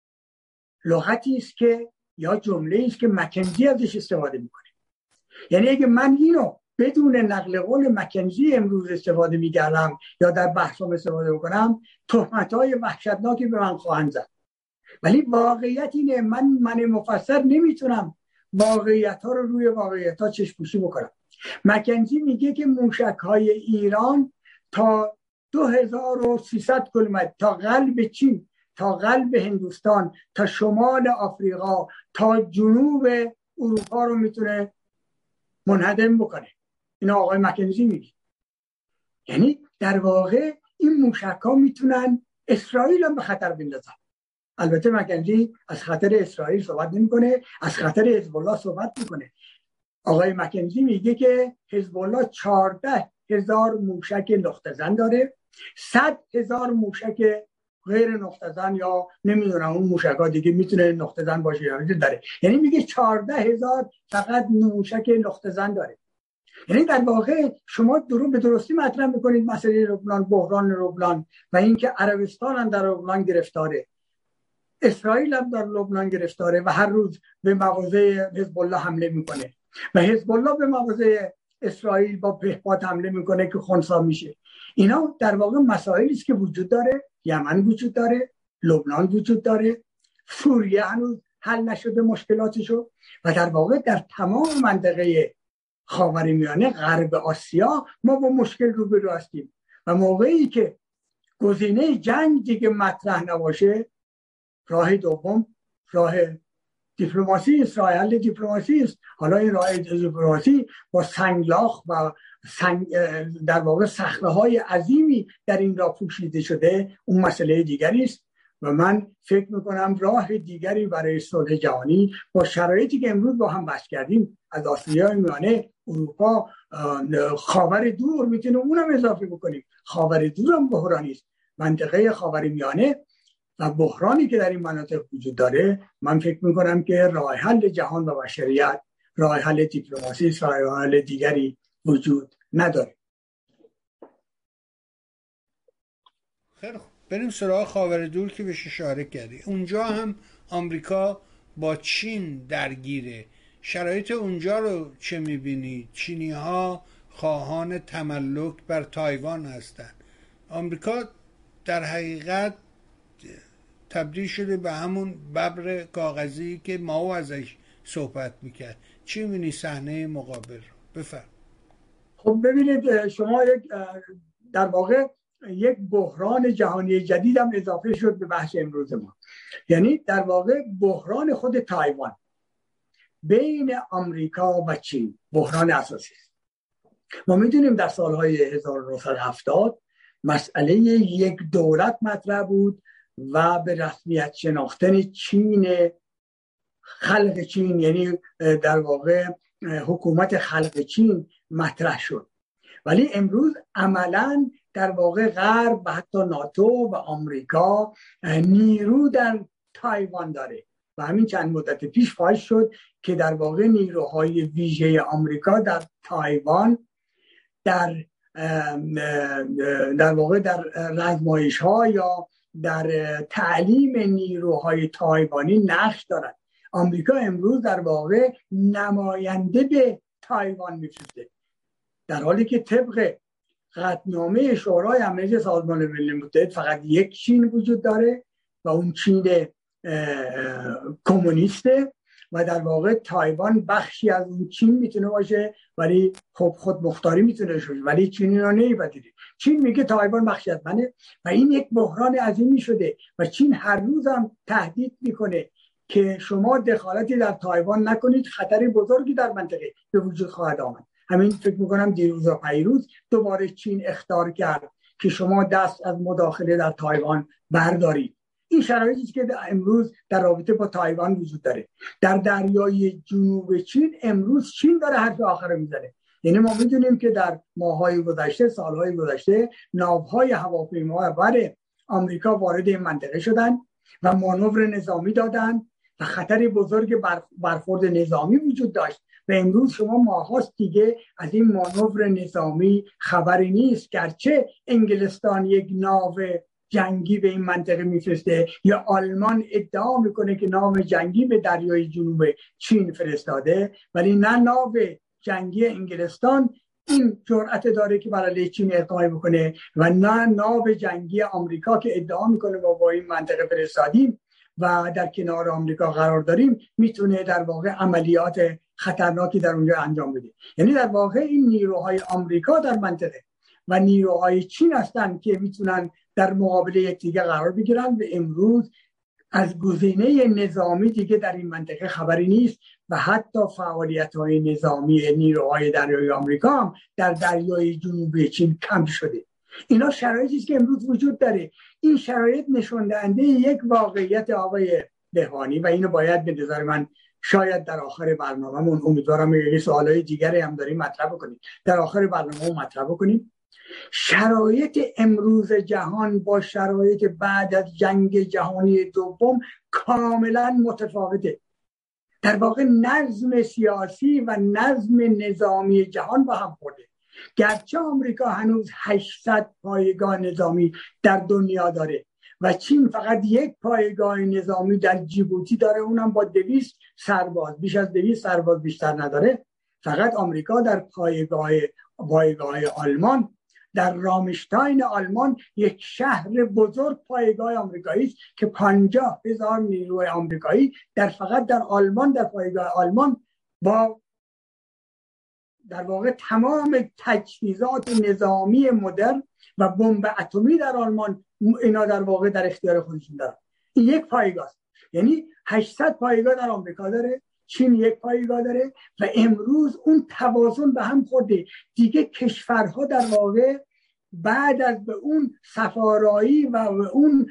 لغتی است که یا جمله است که مکنزی ازش استفاده میکنه. یعنی اگه من اینو بدون نقل قول مکنزی امروز استفاده میکردم یا در بحثم استفاده بکنم، تهمت‌های وحشتناکی به من خواهند زد. ولی واقعیت اینه، من من مفسر نمیتونم واقعیت ها رو روی واقعیت ها چشم‌پوشی بکنم. مکنزی میگه که موشک‌های ایران تا دو هزار و سیصد کیلومتر تا قلب چین، تا قلب هندوستان، تا شمال آفریقا، تا جنوب اروپا رو میتونه منهدم بکنه. این آقای مکنزی میگه. یعنی در واقع این موشک‌ها میتونن اسرائیل هم به خطر بندازن. البته مکنزی از خطر اسرائیل صحبت نمیکنه، از خطر حزب الله صحبت میکنه. آقای مکنزی میگه که حزب الله چهارده هزار موشک نقطه زن داره، صد هزار موشک غیر نقطه زن یا نمیدونم اون موشک‌ها دیگه میتونه نقطه زن باشه یا داره. یعنی میگه چهارده هزار فقط موشک نقطه زن داره. یعنی در واقع شما درو به درستی مطرح میکنید مسئله لبنان، بحران لبنان و اینکه عربستان هم در لبنان گرفتاره، اسرائیل هم در لبنان گرفتاره و هر روز به مواضع حزب الله حمله میکنه و حزب الله به مواضع اسرائیل با پهپاد حمله میکنه که خنثی میشه. اینا در واقع مسائلی است که وجود داره. یمن وجود داره، لبنان وجود داره، سوریه هنوز حل نشده مشکلاتشو، و در واقع در تمام منطقه خاورمیانه، غرب آسیا ما با مشکل روبرو هستیم و موقعی که گزینه جنگ دیگه مطرح نباشه، راه دوم راه دیپلماسی است، راه حل دیپلماسی است. حالا این راه دیپلماسی با سنگلاخ و سنگ در واقع صخره‌های عظیمی در این راه پوشیده شده، اون مسئله دیگری است و من فکر میکنم راه دیگری برای صلح جهانی با شرایطی که امروز با هم بحث کردیم از آسیای میانه، اروپا، خاور دور میتونیم اونم اضافه بکنیم. خاور دور هم بحرانی است. منطقه خاورمیانه و بحرانی که در این مناطق وجود داره، من فکر میکنم که راه حل جهان و بشریت، راه حل دیپلماسی، راه حل دیگری وجود نداره. خیلی خوب، بریم سراغ خاور دور که بهش اشاره کردی. اونجا هم آمریکا با چین درگیره. شرایط اونجا رو چه میبینی؟ چینی ها خواهان تملک بر تایوان هستند. آمریکا در حقیقت تبدیل شده به همون ببر کاغذی که ماو ازش صحبت میکرد. چی میبینی صحنه مقابل رو؟ بفرم. خب ببینید، شما یک در واقع یک بحران جهانی جدید هم اضافه شد به بحث امروز ما، یعنی در واقع بحران خود تایوان بین آمریکا و چین بحران اساسی است. ما میدونیم در سالهای هزار و نهصد و هفتاد مسئله یک دولت مطرح بود و به رسمیت شناختن چین، خلق چین، یعنی در واقع حکومت خلق چین مطرح شد. ولی امروز عملاً در واقع غرب و حتی ناتو و آمریکا نیرو در تایوان داره و همین چند مدت پیش فاش شد که در واقع نیروهای ویژه آمریکا در تایوان در در واقع در رزمایش ها یا در تعلیم نیروهای تایوانی نقش دارد. آمریکا امروز در واقع نماینده به تایوان میفرسته، در حالی که طبق قطعنامه شورای امنیت سازمان ملل متحد فقط یک چین وجود داره و اون چین کمونیسته و در واقع تایوان بخشی از اون چین میتونه باشه، ولی خب خود مختاری میتونه باشه، ولی چینی رو نمیپذیره. چین میگه تایوان بخشی از منه و این یک بحران عظیمی شده و چین هر روز هم تهدید میکنه که شما دخالتی در تایوان نکنید، خطری بزرگی در منطقه به وجود خواهد آمد. همین فکر میکنم دیروز و پیروز دوباره چین اخطار کرد که شما دست از مداخله در تایوان بردارید. این شرایطی که امروز در رابطه با تایوان وجود داره. در دریای جنوب چین امروز چین داره حرف آخر رو میزنه. یعنی ما میدونیم که در ماه‌های گذشته، سال‌های گذشته، ناوهای هواپیمابر آمریکا وارد این منطقه شدن و مانور نظامی دادن و خطر بزرگ برخورد نظامی وجود داشت و امروز شما ماهاست دیگه از این مانور نظامی خبری نیست، گرچه انگلستان یک ناو جنگی به این منطقه میفرسته یا آلمان ادعا میکنه که ناو جنگی به دریای جنوب چین فرستاده، ولی نه ناو جنگی انگلستان این جرأت داره که برای چین اقدام بکنه و نه ناو جنگی آمریکا که ادعا میکنه ما با این منطقه فرستادیم و در کنار آمریکا قرار داریم میتونه در واقع عملیات خطرناکی در اونجا انجام بده. یعنی در واقع این نیروهای آمریکا در منطقه و نیروهای چین هستن که میتونن در مقابل یکدیگر قرار بگیرن و امروز از گزینه نظامی دیگه در این منطقه خبری نیست و حتی فعالیت‌های نظامی نیروهای دریایی آمریکا هم در دریای جنوبی چین کم شده. اینا شرایطی است که امروز وجود داره. این شرایط نشون دهنده یک واقعیت آقای بهبانی و اینو باید به نظر من شاید در آخر برنامه‌مون، امیدوارم یه سوالای دیگری هم داریم مطرح بکنیم، در آخر برنامه مطرح بکنیم. شرایط امروز جهان با شرایط بعد از جنگ جهانی دوم کاملا متفاوته. در واقع نظم سیاسی و نظم نظامی جهان با هم خورده. گرچه آمریکا هنوز هشتصد پایگاه نظامی در دنیا داره و چین فقط یک پایگاه نظامی در جیبوتی داره، اونم با دویست سرباز، بیش از دویست سرباز بیشتر نداره. فقط آمریکا در پایگاه پایگاه آلمان در رامشتاین آلمان یک شهر بزرگ پایگاه آمریکایی است که پنجاه هزار نیروی آمریکایی در فقط در آلمان، در پایگاه آلمان با در واقع تمام تجهیزات نظامی مدرن و بمب اتمی در آلمان، اینا در واقع در اختیار خودشون دارن. این یک پایگاه است. یعنی هشتصد پایگاه در آمریکا داره، چین یک پایگاه داره و امروز اون توازن به هم خورده. دیگه کشورها در واقع بعد از به اون سفارایی و به اون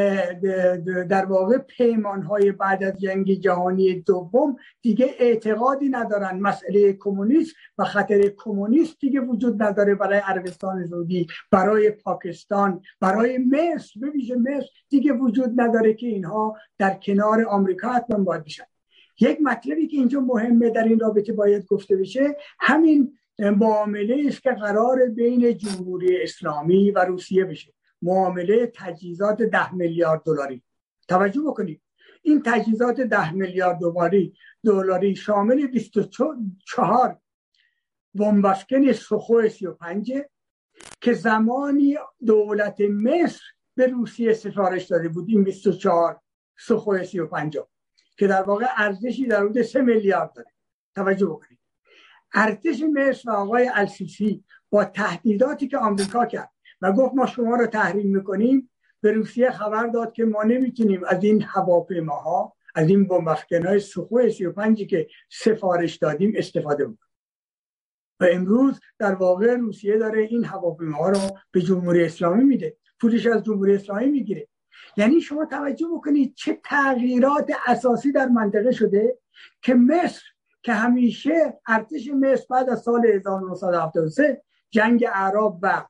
در واقع پیمانهای بعد از جنگ جهانی دوم دیگه اعتقادی ندارن. مسئله کمونیسم و خطر کمونیست دیگه وجود نداره برای عربستان سعودی، برای پاکستان، برای مصر، به ویژه مصر دیگه وجود نداره که اینها در کنار آمریکا حتما باید بشن. یک مطلبی که اینجا مهمه در این رابطه باید گفته بشه، همین معامله است که قرار بین جمهوری اسلامی و روسیه بشه، معامله تجهیزات ده میلیارد دلاری. توجه بکنید این تجهیزات ده میلیارد دلاری دلاری شامل بیست و چهار بمب افکن سوخوی سی و پنج که زمانی دولت مصر به روسیه سفارش داده بود، این بیست و چهار سوخوی سی و پنج که در واقع ارزشی در حدود سه میلیارد داره. توجه بکنید ارتش مصر و آقای السیسی با تهدیداتی که آمریکا کرد و گفت ما شما رو تحریم میکنیم، به روسیه خبر داد که ما نمیتونیم از این هواپیماها، از این بمب افکن‌های سوخوی سی و پنج که سفارش دادیم استفاده بکنیم. و امروز در واقع روسیه داره این هواپیماها رو به جمهوری اسلامی میده، پولش از جمهوری اسلامی میگیره. یعنی شما توجه بکنید چه تغییرات اساسی در منطقه شده که مصر که همیشه ارتش مصر بعد از سال هزار و نهصد و هفتاد و سه جنگ اعراب و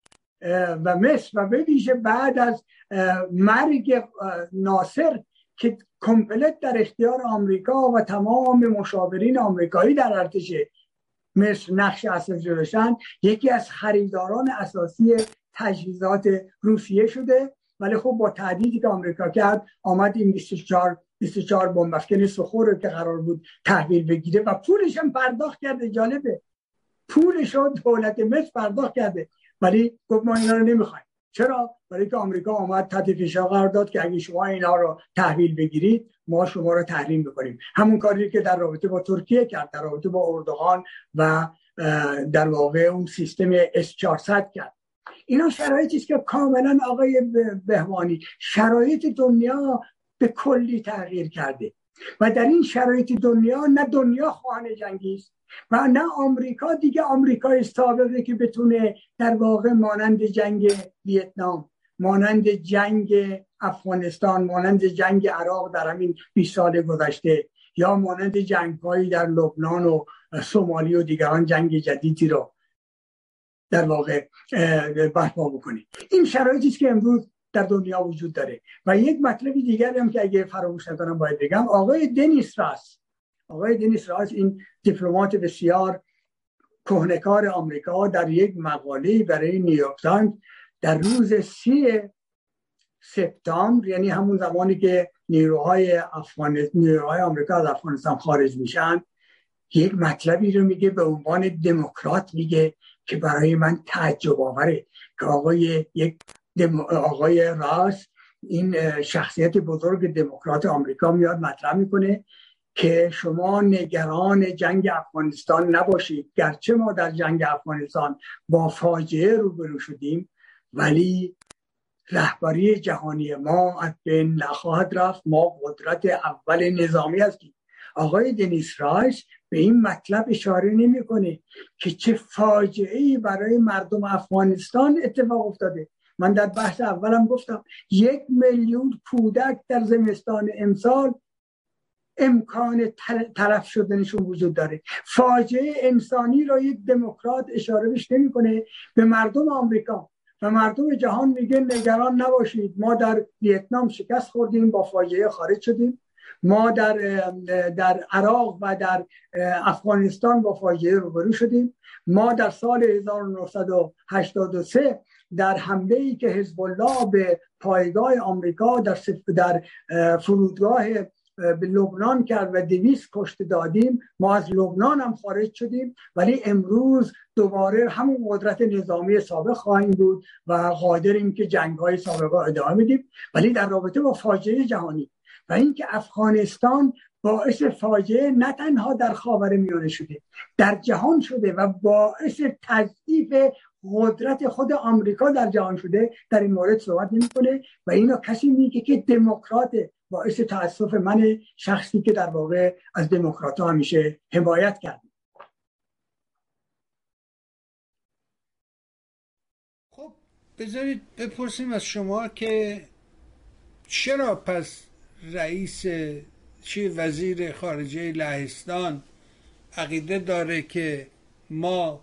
و مصر و به ویژه بعد از مرگ ناصر که کامپلت در اختیار آمریکا و تمام مشاورین آمریکایی در ارتش مصر نقش اساسی داشتن، یکی از خریداران اساسی تجهیزات روسیه شده. ولی خب با تهدیدی که آمریکا کرد آمد این بیست و چهار بمب افکن سوخو رو که قرار بود تحویل بگیره و پولش هم پرداخت کرده. جالبه پولش رو دولت مصر پرداخت کرده ولی گفت ما اینا رو نمیخوایم. چرا؟ برای که آمریکا آمد تحت فشار قرار داد که اگه شما اینا رو تحویل بگیرید ما شما رو تحریم میکنیم. همون کاری که در رابطه با ترکیه کرد، در رابطه با اردوغان و در واقع اون سیستم اس چهارصد کرد. اینا شرایطی است که کاملا آقای بهوانی شرایط دنیا به کلی تغییر کرده و در این شرایط دنیا نه دنیا خواهان جنگی است و نه آمریکا دیگه آمریکای سابقه که بتونه در واقع مانند جنگ ویتنام، مانند جنگ افغانستان، مانند جنگ عراق در همین بیست سال گذشته یا مانند جنگ‌هایی در لبنان و سومالی و دیگران جنگ جدیدی رو در واقع برپا بکنید. این شرایطی است که امروز در دنیا وجود داره. و یک مطلبی دیگر هم که اگه فراموش نکنم باید بگم، آقای دنیس راس آقای دنیس راس این دیپلمات بسیار کهنه‌کار آمریکا در یک مقاله برای نیویورک تایمز در روز سی سپتامبر، یعنی همون زمانی که نیروهای افغان نیروهای آمریکا از افغانستان خارج میشن، یک مطلبی رو میگه به عنوان دموکرات، میگه که برای من تعجب آوره که آقای یک دم... آقای راس، این شخصیت بزرگ دموکرات آمریکا، میاد مطرح میکنه که شما نگران جنگ افغانستان نباشید. گرچه ما در جنگ افغانستان با فاجعه روبرو شدیم ولی رهبری جهانی ما از بین نخواهد رفت. ما قدرت اول نظامی هستیم. آقای دنیس رایس به این مطلب اشاره نمیکنه که چه فاجعه‌ای برای مردم افغانستان اتفاق افتاده. من در بحث اولم گفتم یک میلیون کودک در زمستان امسال امکان تلف شدنشون وجود داره. فاجعه انسانی را یک دموکرات اشاره بهش نمیکنه. به مردم آمریکا و مردم جهان میگه نگران نباشید، ما در ویتنام شکست خوردیم، با فاجعه خارج شدیم. ما در در عراق و در افغانستان با فاجعه روبرو شدیم. ما در سال هزار و نهصد و هشتاد و سه در حمله‌ای که حزب الله به پایگاه آمریکا در در فرودگاه به لبنان کرد و دویست کشت دادیم، ما از لبنان هم خارج شدیم، ولی امروز دوباره همون قدرت نظامی سابق خواهیم بود و قادریم که جنگ‌های سابقه ادامه بدیم. ولی در رابطه با فاجعه جهانی و اینکه افغانستان باعث فاجعه نه تنها در خاورمیانه شده، در جهان شده و باعث تضعیف قدرت خود آمریکا در جهان شده، در این مورد صحبت نمی‌کنه و اینو کسی میگه که دموکرات. باعث تأسف من شخصی که در واقع از دموکرات‌ها همیشه حمایت کرد. خب بذارید بپرسیم از شما که چرا پس رئیس چی وزیر خارجه لهستان عقیده داره که ما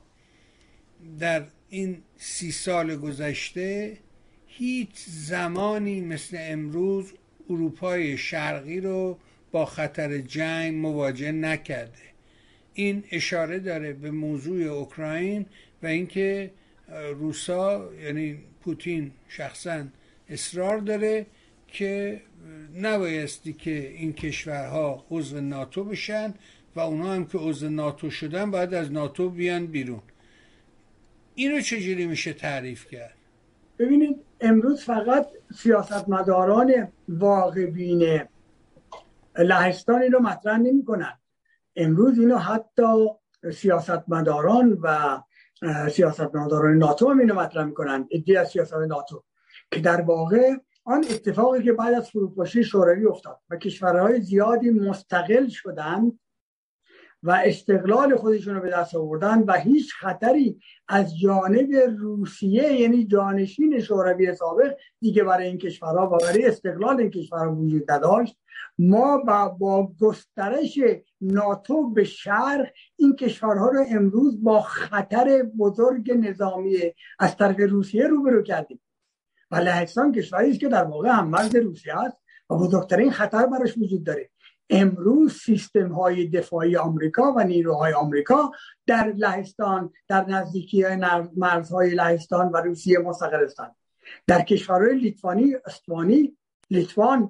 در این سی سال گذشته هیچ زمانی مثل امروز اروپای شرقی رو با خطر جنگ مواجه نکرده. این اشاره داره به موضوع اوکراین و اینکه روسا یعنی پوتین شخصا اصرار داره که نبایستی که این کشورها عضو ناتو بشن و اونا هم که عضو ناتو شدن باید از ناتو بیان بیرون. اینو چجوری میشه تعریف کرد؟ ببینید امروز فقط سیاستمداران واقع‌بین لهستان اینو مطرح نمی کنن. امروز اینو حتی سیاستمداران و سیاستمداران ناتو هم اینو مطرح میکنن، ادعای از سیاست ناتو، که در واقع آن اتفاقی که بعد از فروپاشی شوروی افتاد و کشورهای زیادی مستقل شدند و استقلال خودشون رو به دست آوردن و هیچ خطری از جانب روسیه یعنی جانشین شوروی سابق دیگه برای این کشورها و برای استقلال این کشورها وجود نداشت. ما با, با گسترش ناتو به شرق این کشورها رو امروز با خطر بزرگ نظامی از طرف روسیه روبرو کردیم و لهستان کشوری است که در واقع هم‌مرز روسیه است و بزرگترین خطر براش وجود داره. امروز سیستم های دفاعی آمریکا و نیروهای آمریکا در لهستان، در نزدیکی مرزهای لهستان و روسیه مستقر هستند. در کشورهای لیتوانی، استوانی، لیتوان،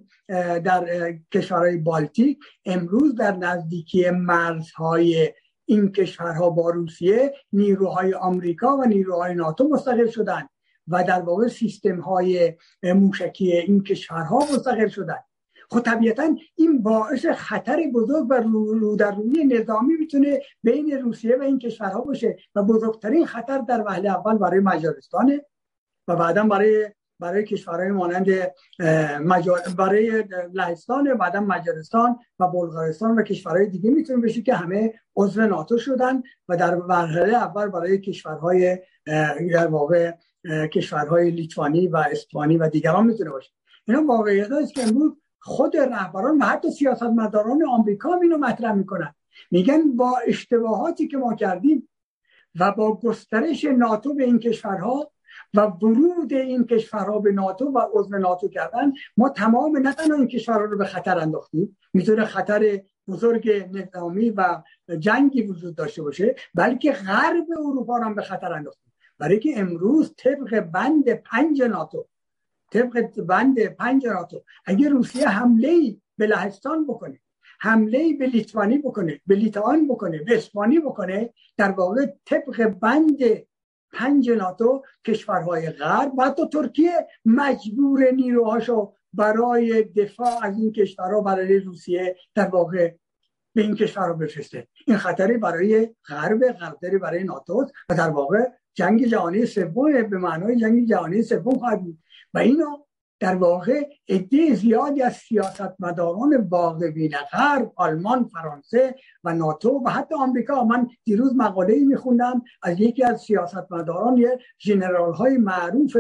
در کشورهای بالتیک امروز در نزدیکی مرزهای این کشورها با روسیه نیروهای آمریکا و نیروهای ناتو مستقر شدند و در واقع سیستم های موشکی این کشورها مستقر شدند. خب طبیعتا این باعث خطر بزرگ و رو در روی نظامی میتونه بین روسیه و این کشورها باشه و بزرگترین خطر در وهله اول برای مجارستانه و بعدا برای برای کشورهای مانند مجار... برای لهستان و بعدا مجارستان و بلغارستان و کشورهای دیگه میتونه بشه که همه عضو ناتو شدن و در مرحله اول برای کشورهای در واقع کشورهای لیتوانی و استوانی و دیگران میتونه باشه. اینا واقعیت است که امروز خود رهبران و حتی سیاستمداران آمریکا هم اینو مطرح میکنن، میگن با اشتباهاتی که ما کردیم و با گسترش ناتو به این کشورها و ورود این کشورها به ناتو و عضو ناتو کردن، ما تمام نه تنها این کشورها رو به خطر انداختیم، میتونه خطر بزرگ نظامی و جنگی وجود داشته باشه، بلکه غرب اروپا رو هم به خطر انداختیم. برای که امروز طبق بند پنج ناتو طبق بند پنج ناتو اگه روسیه حمله‌ای به لهستان بکنه، حمله‌ای به لیتوانی بکنه، به لیتوان بکنه، به اسپانی بکنه، در واقع طبق بند پنج ناتو کشورهای غرب و حتی ترکیه مجبور نیروهاشو برای دفاع از این کشورها برای روسیه در واقع به این کشورها بفرسته. این خطری برای غرب، خطری برای ناتو و در واقع جنگ جهانی سوم به معنای جنگ جهانی سوم خواهد بود. و اینو در واقع عده زیادی از سیاستمداران واقع‌بین غرب، آلمان، فرانسه و ناتو و حتی آمریکا، من دیروز مقاله‌ای می‌خوندم از یکی از سیاستمداران یه ژنرال‌های معروف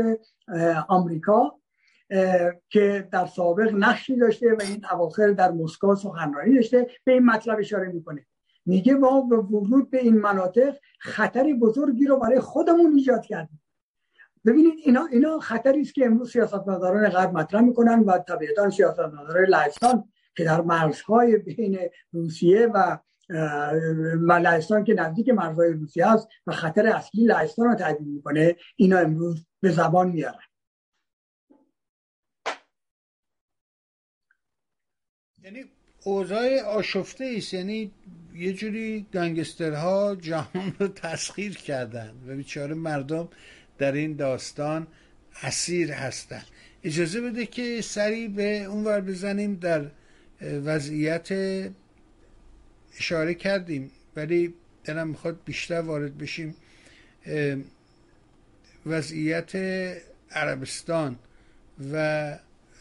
آمریکا که در سابق نقشی داشته و این اواخر در مسکو سخنرانی داشته، به این مطلب اشاره می‌کنه. میگه ما به ورود به این مناطق خطر بزرگی رو برای خودمون ایجاد کردیم. ببینید اینا اینا خطری است که امروز سیاستمداران غرب مطرح میکنن و طبیعتا سیاستمداران لهستان که در مرزهای بین روسیه و لهستان که نزدیک مرزهای روسیه است و خطر اصلی لهستان رو تهدید میکنه، اینا امروز به زبان میارن. یعنی اوضاع آشفته است، یعنی یه جوری گنگسترها جهان رو تسخیر کردن و بیچاره مردم در این داستان اسیر هستن. اجازه بده که سری به اون ور بزنیم. در وضعیت اشاره کردیم ولی دلم میخواد بیشتر وارد بشیم. وضعیت عربستان و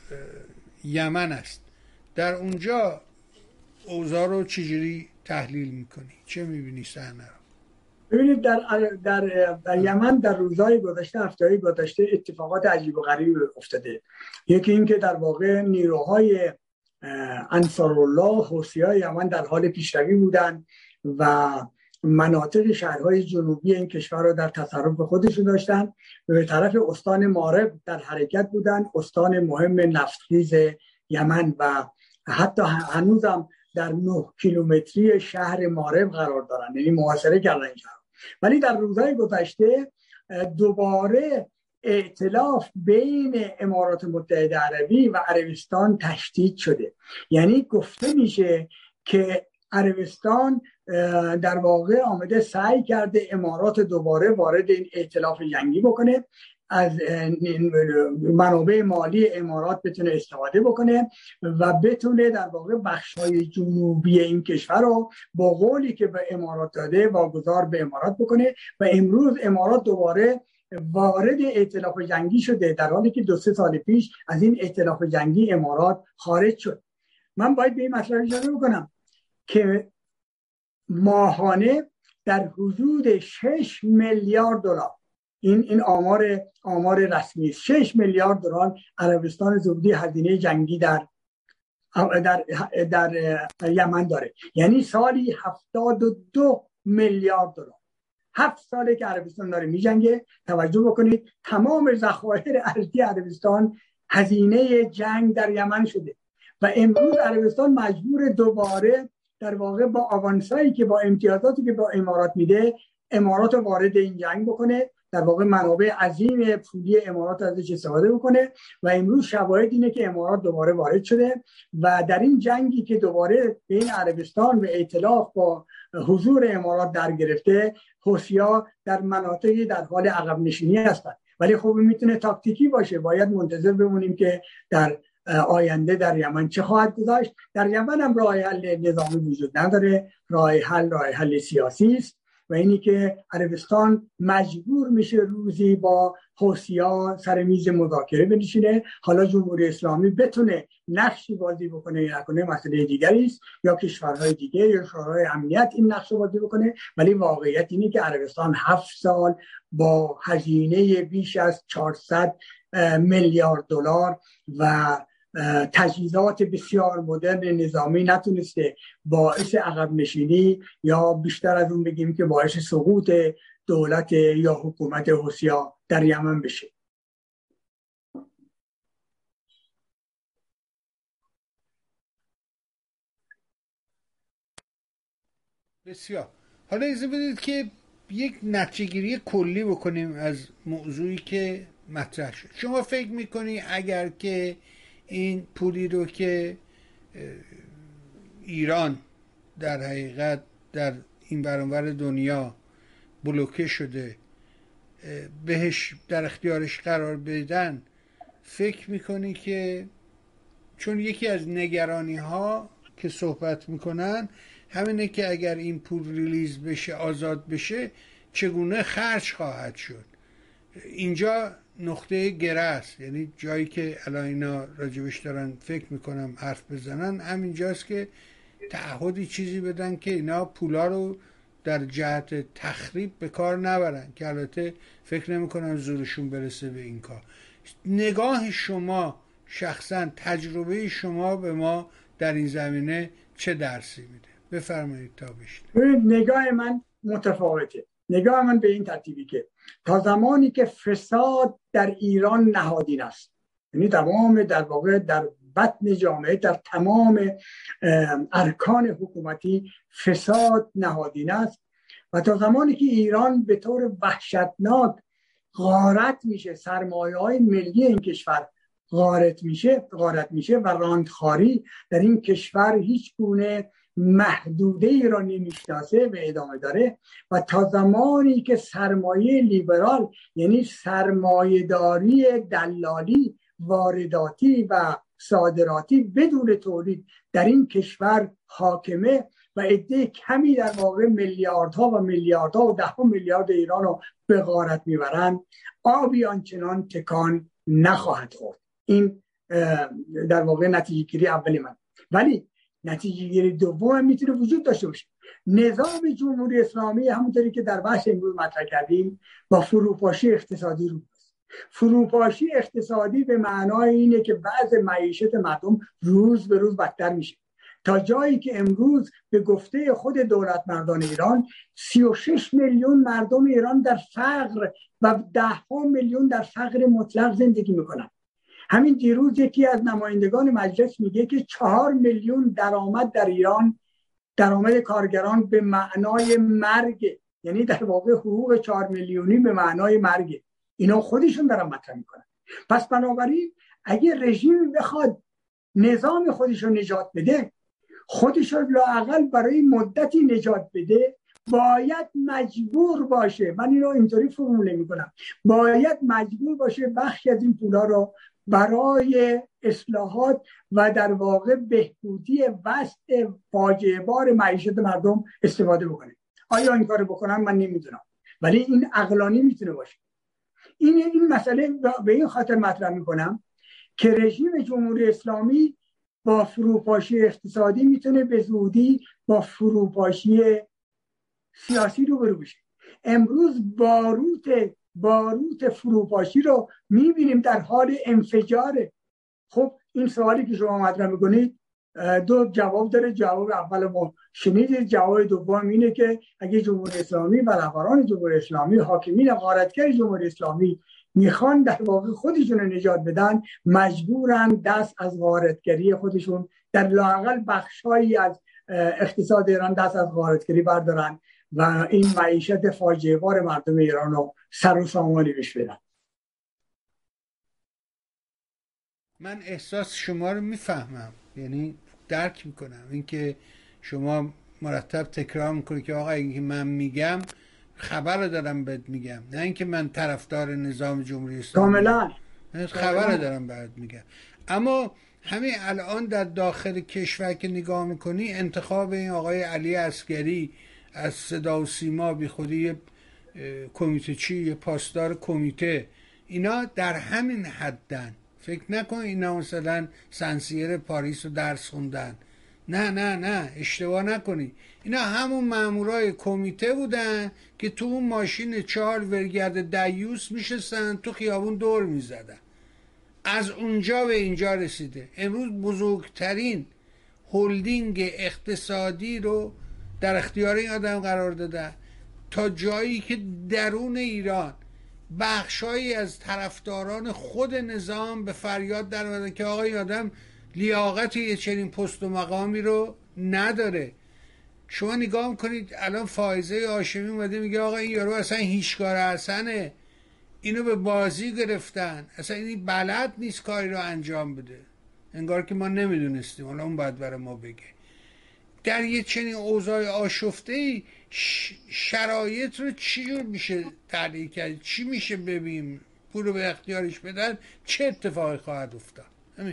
یمن است. در اونجا اوضاع رو چجوری تحلیل میکنی؟ چه میبینی صحنه رو؟ ببینید در در در یمن در روزهای گذشته، هفته‌های گذشته اتفاقات عجیب و غریبی افتاده. یکی این که در واقع نیروهای انصارالله حوثی‌های یمن در حال پیشروی بودند و مناطق شهرهای جنوبی این کشور رو در تصرف خودشون داشتن و به طرف استان مارب در حرکت بودن، استان مهم نفتخیز یمن، و حتی هنوزم در نه کیلومتری شهر مارب قرار دارن، یعنی محاصره کردن این شهر. ولی در روزهای گذشته دوباره ائتلاف بین امارات متحده عربی و عربستان تشدید شده. یعنی گفته میشه که عربستان در واقع آمده سعی کرده امارات دوباره وارد این ائتلاف جنگی بکنه، از منابع مالی امارات بتونه استفاده بکنه و بتونه در واقع بخش‌های جنوبی این کشور رو با قولی که به امارات داده واگذار به امارات بکنه. و امروز امارات دوباره وارد ائتلاف جنگی شده، در حالی که دو سه سال پیش از این ائتلاف جنگی امارات خارج شد. من باید به این مسئله اشاره بکنم که ماهانه در حدود شش میلیارد دلار، این این آمار آمار رسمی است، شش میلیارد دلار عربستان سعودی هزینه جنگی در در در یمن داره. یعنی سالی هفتاد و دو میلیارد دلار. هفت ساله که عربستان داره میجنگه. توجه بکنید تمام ذخایر ارزی عربستان هزینه جنگ در یمن شده و امروز عربستان مجبور دوباره در واقع با آوانسایی که با امتیازاتی که با امارات میده، امارات وارد این جنگ بکنه، در واقع منابع عظیم پولی امارات ازش استفاده بکنه. و امروز شواهد اینه که امارات دوباره وارد شده و در این جنگی که دوباره بین عربستان و ائتلاف با حضور امارات در گرفته، حوثی‌ها در مناطقی در حال عقب نشینی هستند. ولی خب میتونه تاکتیکی باشه، باید منتظر بمونیم که در آینده در یمن چه خواهد گذاشت. در یمن هم راه حل نظامی وجود نداره، راه حل راه حل سیاسی است و اینی که عربستان مجبور میشه روزی با حوثی‌ها سر میز مذاکره بنشینه. حالا جمهوری اسلامی بتونه نقشی بازی بکنه یا نکنه مسئله دیگری است، یا کشورهای دیگه یا شورای امنیت این نقش بازی بکنه. ولی واقعیت اینه که عربستان هفت سال با هزینه بیش از چهارصد میلیارد دلار و تجهیزات بسیار مدرن نظامی نتونسته باعث عقب نشینی یا بیشتر از اون بگیم که باعث سقوط دولت یا حکومت حوثی‌ها در یمن بشه. بسیار. حالا اجازه بدید که یک نتیجه‌گیری کلی بکنیم از موضوعی که مطرح شد. شما فکر میکنی اگر که این پولی رو که ایران در حقیقت در این برانور دنیا بلوکه شده بهش در اختیارش قرار بدن، فکر میکنی که چون یکی از نگرانی ها که صحبت میکنن همینه که اگر این پول ریلیز بشه، آزاد بشه، چگونه خرج خواهد شد؟ اینجا نقطه گره است، یعنی جایی که الان اینا راجبش دارن فکر میکنم حرف بزنن، همینجاست که تعهدی چیزی بدن که اینا پولا رو در جهت تخریب به کار نبرن، که البته فکر نمیکنم زورشون برسه به این کار. نگاه شما شخصا، تجربه شما به ما در این زمینه چه درسی میده؟ بفرمایید تا بیشتر. نگاه من متفاوته. نگاه من به این ترتیبی که تا زمانی که فساد در ایران نهادین است، یعنی تمام در واقع در بطن جامعه، در تمام ارکان حکومتی فساد نهادین است و تا زمانی که ایران به طور وحشتناک غارت میشه، سرمایه‌های ملی این کشور غارت میشه غارت میشه و راندخاری در این کشور هیچ گونه محدوده ای را نمیشناسه و ادامه داره و تا زمانی که سرمایه لیبرال یعنی سرمایه‌داری دلالی وارداتی و صادراتی بدون تولید در این کشور حاکمه و عده کمی در واقع میلیاردها و میلیاردها و ده میلیارد ایران رو به غارت میبرند، آبی آنچنان تکان نخواهد خورد. این در واقع نتیجه گیری اولی من. ولی نتیجه گیری دوم میتونه وجود داشته باشه. نظام جمهوری اسلامی همونطوری که در بحث امروز مطرح کردیم با فروپاشی اقتصادی رو است. فروپاشی اقتصادی به معنای اینه که وضع معیشت مردم روز به روز بدتر میشه تا جایی که امروز به گفته خود دولت مردان ایران سی و شش میلیون مردم ایران در فقر و ده ها میلیون در فقر مطلق زندگی میکنن. همین دیروز یکی از نمایندگان مجلس میگه که چهار میلیون درآمد در ایران، درآمد کارگران به معنای مرگ، یعنی در واقع حقوق چهار میلیونی به معنای مرگ. اینا خودشون دارن مطرح میکنن. پس بنابراین اگه رژیم بخواد نظام خودش رو نجات بده، خودش رو لااقل برای مدتی نجات بده، باید مجبور باشه، من اینو اینطوری فرموله میکنم، باید مجبور باشه بخشی از این پولا رو برای اصلاحات و در واقع بهبودی وضع فاجعه بار معیشت مردم استفاده بکنه. آیا این کارو بکنن؟ من نمیدونم، ولی این عقلانی میتونه باشه. این این مسئله به این خاطر مطرح میکنم که رژیم جمهوری اسلامی با فروپاشی اقتصادی میتونه به زودی با فروپاشی سیاسی روبرو بشه. امروز باروت باروت فروپاشی رو میبینیم در حال انفجاره. خب این سوالی که شما مطرح میکنید دو جواب داره. جواب اول ما شنیدید، جواب دوم اینه که اگه جمهوری اسلامی و رهبران جمهوری اسلامی، حاکمین غارتگر جمهوری اسلامی میخوان در واقع خودشون رو نجات بدن، مجبورن دست از غارتگری خودشون در لااقل بخشایی از اقتصاد ایران دست از غارتگری بردارن و این معیشت فاجعه بار مردم ایران رو سر و سامانی بهش بدن. من احساس شما رو میفهمم، یعنی درک میکنم اینکه شما مرتب تکرار میکنید که آقا اینکه من میگم خبر دارم بهت میگم، نه اینکه من طرفدار نظام جمهوری اسلامی کاملا خبر دارم بهت میگم. اما همین الان در داخل کشور که نگاه میکنی، انتخاب این آقای علی عسگری از صدا و سیما، بی خودی کمیته چی، یه پاسدار کمیته، اینا در همین حدن. فکر نکن اینا مثلا سنسیر پاریس رو درس خوندن، نه نه نه، اشتباه نکنی. اینا همون مامورای کمیته بودن که تو اون ماشین چهار ورگرد دیوس میشستن تو خیابون دور میزدن. از اونجا به اینجا رسیده. امروز بزرگترین هلدینگ اقتصادی رو در اختیار این آدم قرار دادن، تا جایی که درون ایران بخشایی از طرفداران خود نظام به فریاد در اومدن که آقا این آدم لیاقت یه چنین پست و مقامی رو نداره. شما نگاه میکنید الان فائزه هاشمی اومده میگه آقا این یارو اصلا هیچکار حسنه، اینو به بازی گرفتن، اصلا این بلد نیست کاری رو انجام بده. انگار که ما نمیدونستیم، حالا اون باید برای ما بگه. در یه چنین اوضاع آشفته‌ای شرایط رو چی جور میشه تحلیل کرد؟ چی میشه ببینیم؟ پول رو به اختیارش بدن چه اتفاقی خواهد افتاد؟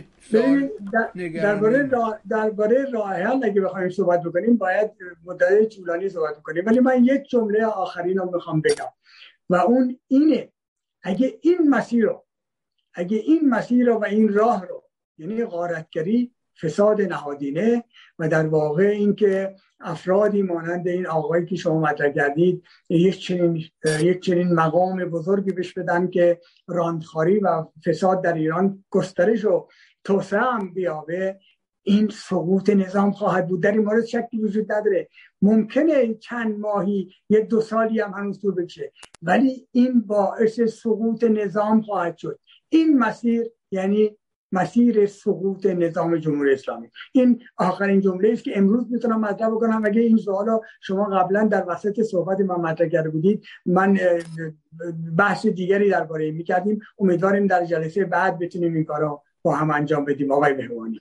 درباره درباره راه حل اگه بخوایم صحبت بکنیم باید مدت طولانی صحبت بکنیم، ولی من یک جمله آخرین رو میخوام بگم و اون اینه: اگه این مسیر رو اگه این مسیر رو و این راه رو، یعنی غارتگری، فساد نهادینه و در واقع اینکه افرادی مانند این آقایی که شما مطرح کردید یک چنین یک چنین مقام بزرگی بهش بدن که راندخاری و فساد در ایران گسترش و توسعه هم بیابه، این سقوط نظام خواهد بود. در این مورد شکی وجود نداره. ممکنه چند ماهی یک دو سالی هم هنوز طول بکشه، ولی این باعث سقوط نظام خواهد شد. این مسیر یعنی مسیر سقوط نظام جمهوری اسلامی. این آخرین جمله است که امروز میتونم مطرح بکنم. اگه این سوالو شما قبلا در وسط صحبت من مطرح کرده بودید، من بحث دیگری درباره این میکردیم. امیدواریم در جلسه بعد بتونیم این کارو با هم انجام بدیم آقای مهربانی.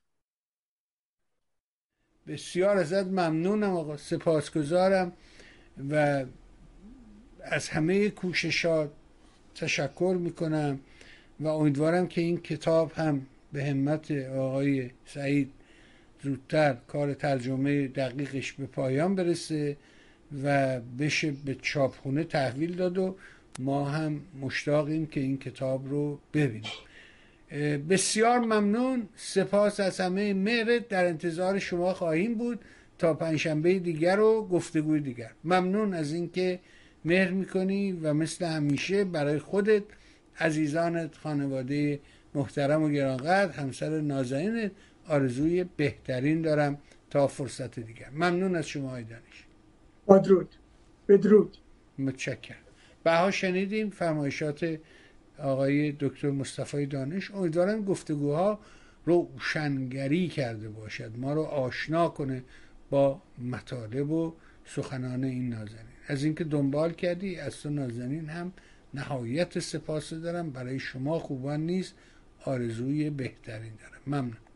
بسیار ازت ممنونم آقا، سپاسگزارم و از همه کوششات تشکر میکنم و امیدوارم که این کتاب هم به همت آقای سعید زودتر کار ترجمه دقیقش به پایان برسه و بشه به چاپخونه تحویل داد و ما هم مشتاقیم که این کتاب رو ببینیم. بسیار ممنون، سپاس از همه مهرت، در انتظار شما خواهیم بود تا پنجشنبه دیگر و گفتگوی دیگر. ممنون از اینکه مهر میکنی و مثل همیشه برای خودت، عزیزانت، خانواده محترم و گرانقدر، همسر نازنینت آرزوی بهترین دارم تا فرصت دیگر. ممنون از شما های دانش. بدرود. بدرود. متشکرم. بها شنیدیم فرمایشات آقای دکتر مصطفی دانش. امیدوارم گفتگوها روشنگری کرده باشد، ما رو آشنا کنه با مطالب و سخنان این نازنین. از اینکه دنبال کردی، از تو نازنین هم نهایت سپاس دارم. برای شما خوبان نیست آرزوی بهترین دارم. ممنون.